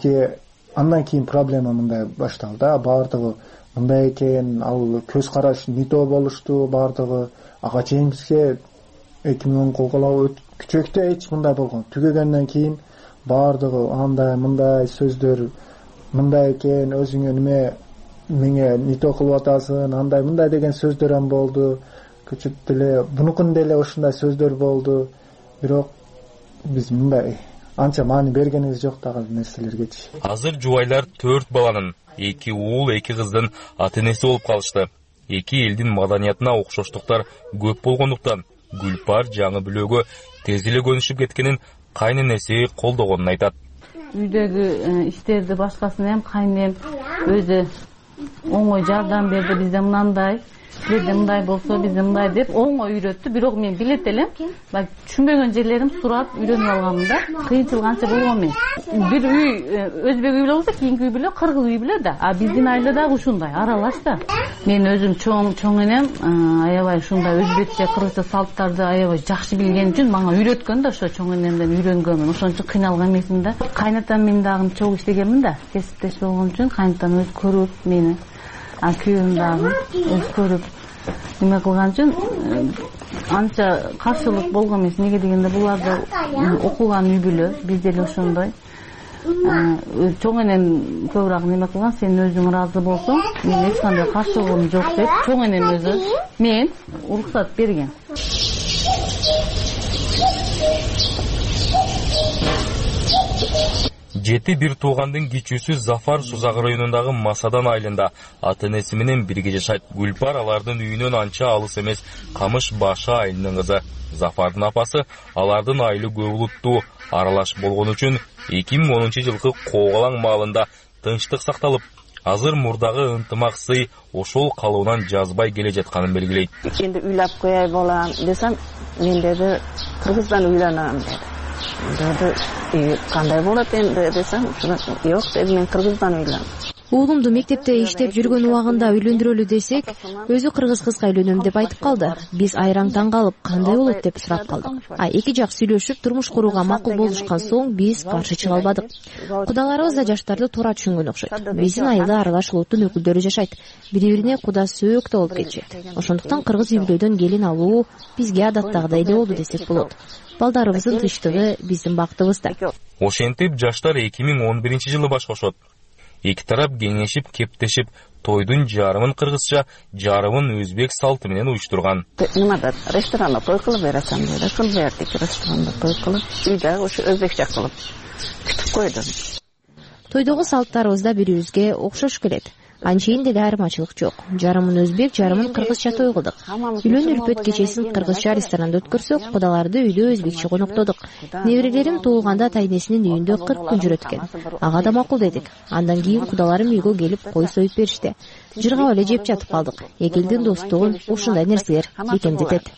кийин проблема мындай башталды. Бардыгы мындай экен, ал көз караш не то болушту бардыгы. Ага чейин бизге 2010 колголоо күчөктө эч мындай болгон. Түгөгөндөн кийин бардыгы андай мындай сөздөр мындай экен, өзүңө меңе не то кылып атасың, андай мындай деген сөздөр ам болду. Көчүп деле бунукун деле ушундай сөздөр болду. Бирок биз мындай анча маани бергенибиз жок дагы нерселергечи.
Азыр жубайлар 4 баланын, 2 уул, 2 кыздын ата-энеси болуп калышты. Эки элдин маданиятына окшоштуктар көп болгондуктан Гүлпар жаңы бүлөгө тез эле көнүшүп кеткенин кайненеси колдогонун айтат.
Үйдөгү иштерди башкасын кайнем өзү оңой жардам берди. Бизде мындай, силерде мындай болсо бизде мындай деп оңой үйрөттү. Бирок мен билет элем, түшүнбөгөн жерлерим сурап үйрөнүп алганмын да. Кыйынчылык анча болгон мен. Бир үй өзбек үй болсо, кийинки үй бүлө, кыргыз үй бүлө да. А биздин айылда дагы ушундай аралаш да. Мен өзүм чоң энем аябай ушундай өзбекче, кыргызча салттарды аябай жакшы билген үчүн мага үйрөткөн да, ошо чоң энемден үйрөнгөнмүн. Ошон үчүн кыйналган эмесмин да. Кайнатам мен дагы чогуу иштегенмин да. Кесиптеш болгон үчүн кайнатам өзү көрүп мени, а күйөөм дагы өзү көрүп неме кылган үчүн анча каршылык болгон эмес. Неге дегенде буларды окуган үй бүлө, бизде эле ошондой. Чоң энем көбүрөөк неме кылган, сен өзүң ыраазы болсоң, мен эч кандай каршылыгым жок деп, чоң энем өзү мен уруксат берген.
Жети бир туугандын кичүүсү Зафар Сузак районундагы Масадан айылында ата-энеси менен бирге жашайт. Гүлпар алардын үйүнөн анча алыс эмес, Камыш Башы айылынын кызы. Зафардын апасы алардын айылы көп улуттуу аралаш болгон үчүн 2010 жылкы Коогалаң маалында тынчтык сакталып, азыр мурдагы ынтымак сый ошол калыбынан жазбай келе жатканын белгилейт.
Энди үйлөп кояй болам десем, мен деди кыргыздан үйлөнөм деди. Деди, кандай болот энди десем, жок деди, мен кыргыздан үйлөнөм.
Уулумду мектепте иштеп жүргөн убагында үйлөндүрөлү десек, өзү кыргыз кызга үйлөнөм деп айтып калды. Биз айраң таң калып, кандай болот деп сурап калдык. Эки жак сүйлөшүп, турмуш курууга макул болушкан соң биз каршы чыга албадык. Кудаларыбыз да жаштарды туура түшүнгөн окшойт. Биздин айылда аралаш улуттун өкүлдөрү жашайт. Бири-бирине куда сөөк да болуп кетишет. Ошондуктан кыргыз үй бүлөдөн келин алуу бизге адаттагыдай эле болду десек болот. Балдарыбыздын тынчтыгы биздин бактыбызда.
Ошентип жаштар 2011 жылы баш кошот. Эки тарап кеңешип, кептешип, тойдун жарымын кыргызча, жарымын өзбек салты менен уюштурган.
Немада ресторанда той кылып бересем деди. Кылып бердик, ресторанда той кылып, үйдө ошо өзбекче кылып күтүп койду.
Тойдогу салттарыбыз да бири-бирибизге окшош келет. Анчейин деле айырмачылык жок. Жарымын өзбек, жарымын кыргызча той кылдык. Үйлөн үлпөт кечесин кыргызча ресторанда өткөрсөк, кудаларды үйдө өзбекче коноктодук. Неберелерим туулганда атайнесинин үйүндө 40 күн жүрөт экен. Ага да макул дедик. Андан кийин кудаларым үйгө келип кой союп беришти. Жыргап эле жеп жатып калдык. Эки элдин достугун ушундай нерселер бекемдетет.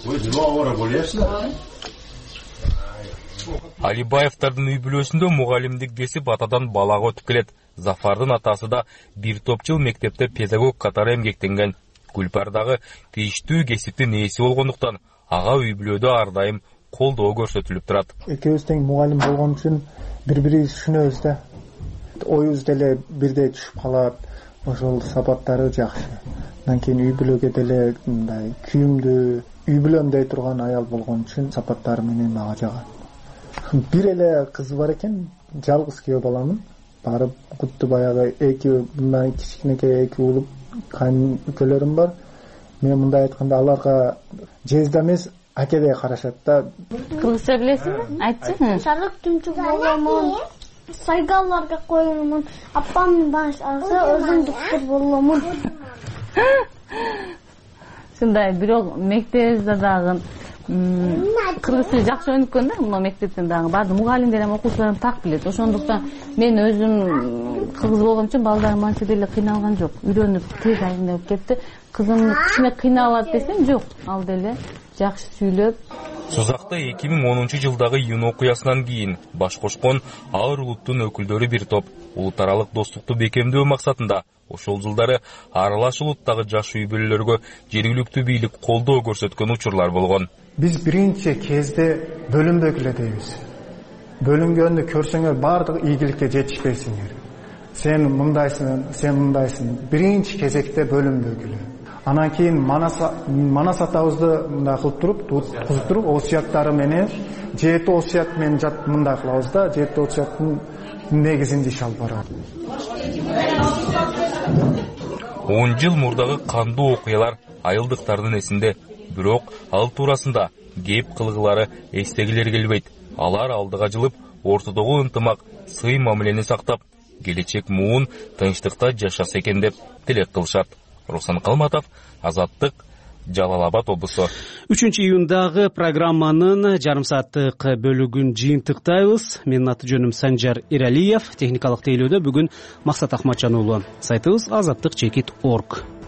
Алибаевдардын үй бүлөсүндө мугалимдик кесип атадан балага өтүп келет. Зафардын атасы да бир топ жыл мектепте педагог катары эмгектенген. Гүлпар дагы тийиштүү кесиптин ээси болгондуктан ага үй бүлөдө ар дайым колдоо көрсөтүлүп турат.
Экөөбүз тең мугалим болгон үчүн бири-бирибизди түшүнөбүз да. Оюбуз деле бирдей түшүп калат. Ошол сапаттары жакшы. Андан кийин үй бүлөгө деле мындай күйүмдүү, үй бүлөмдөй турган аял болгон үчүн сапаттары менен мага жагат. Бир эле кызы бар экен, жалгыз күйөө баламын. Барып кутты баягы эки мындай кичинекей эки улуп кайныкөлөрүм бар. Мен мындай айтканда аларга жезде эмес, акедей карашат да.
Кыргызча билесиңби? Айтчы.
Шарык түнчүк боломун, сайгалларга коюмун, апамдын башасы өзүм доктор боломун.
Ушундай, бирок мектебибизде дагы кыргыз тили жакшы өнүккөн да, мына мектептен дагы баардык мугалимдер эми окуучуларым так билет. Ошондуктан мен өзүм кыргыз болгон үчүн балдарым анча деле кыйналган жок. Үйрөнүп тез айдынып кетти. Кызым кичине кыйналат десем жок, ал деле жакшы сүйлөп.
Сузакта 2010 жылдагы июнь окуясынан кийин баш кошкон ар улуттун өкүлдөрү бир топ улут аралык достукту бекемдөө максатында ошол жылдары аралаш улуттагы жаш үй бүлөлөргө жергиликтүү бийлик колдоо көрсөткөн учурлар болгон.
Биз биринчи кезде бөлүнбөгүлө дейбиз. Бөлүнгөндү көрсөңөр баардык ийгиликке жетишпейсиңер. Сен мындайсың. Биринчи кезекте бөлүнбөгүлө. Анан кийин манас атабызды мындай кылып туруп, осуяттары менен, жети осуят менен мындай кылабыз да, жети осуяттын негизинде иш алып барабыз.
10 жыл мурдагы кандуу окуялар айылдыктардын эсинде, бирок ал туурасында кеп кылгылары эстегилер келбейт. Алар алдыга жылып, ортодогу ынтымак, сый мамилени сактап, келечек муун тынчтыкта жашаса экен деп тилек кылышат. Руслан Калматов, Азаттык, Жалал Абад облусу.
3-июндагы программанын жарым сааттык бөлүгүн жыйынтыктайбыз. Менин аты жөнүм Санжар Иралиев. Техникалык тейлөөдө бүгүн Максат Ахматжан уулу. Сайтыбыз azаттык.org.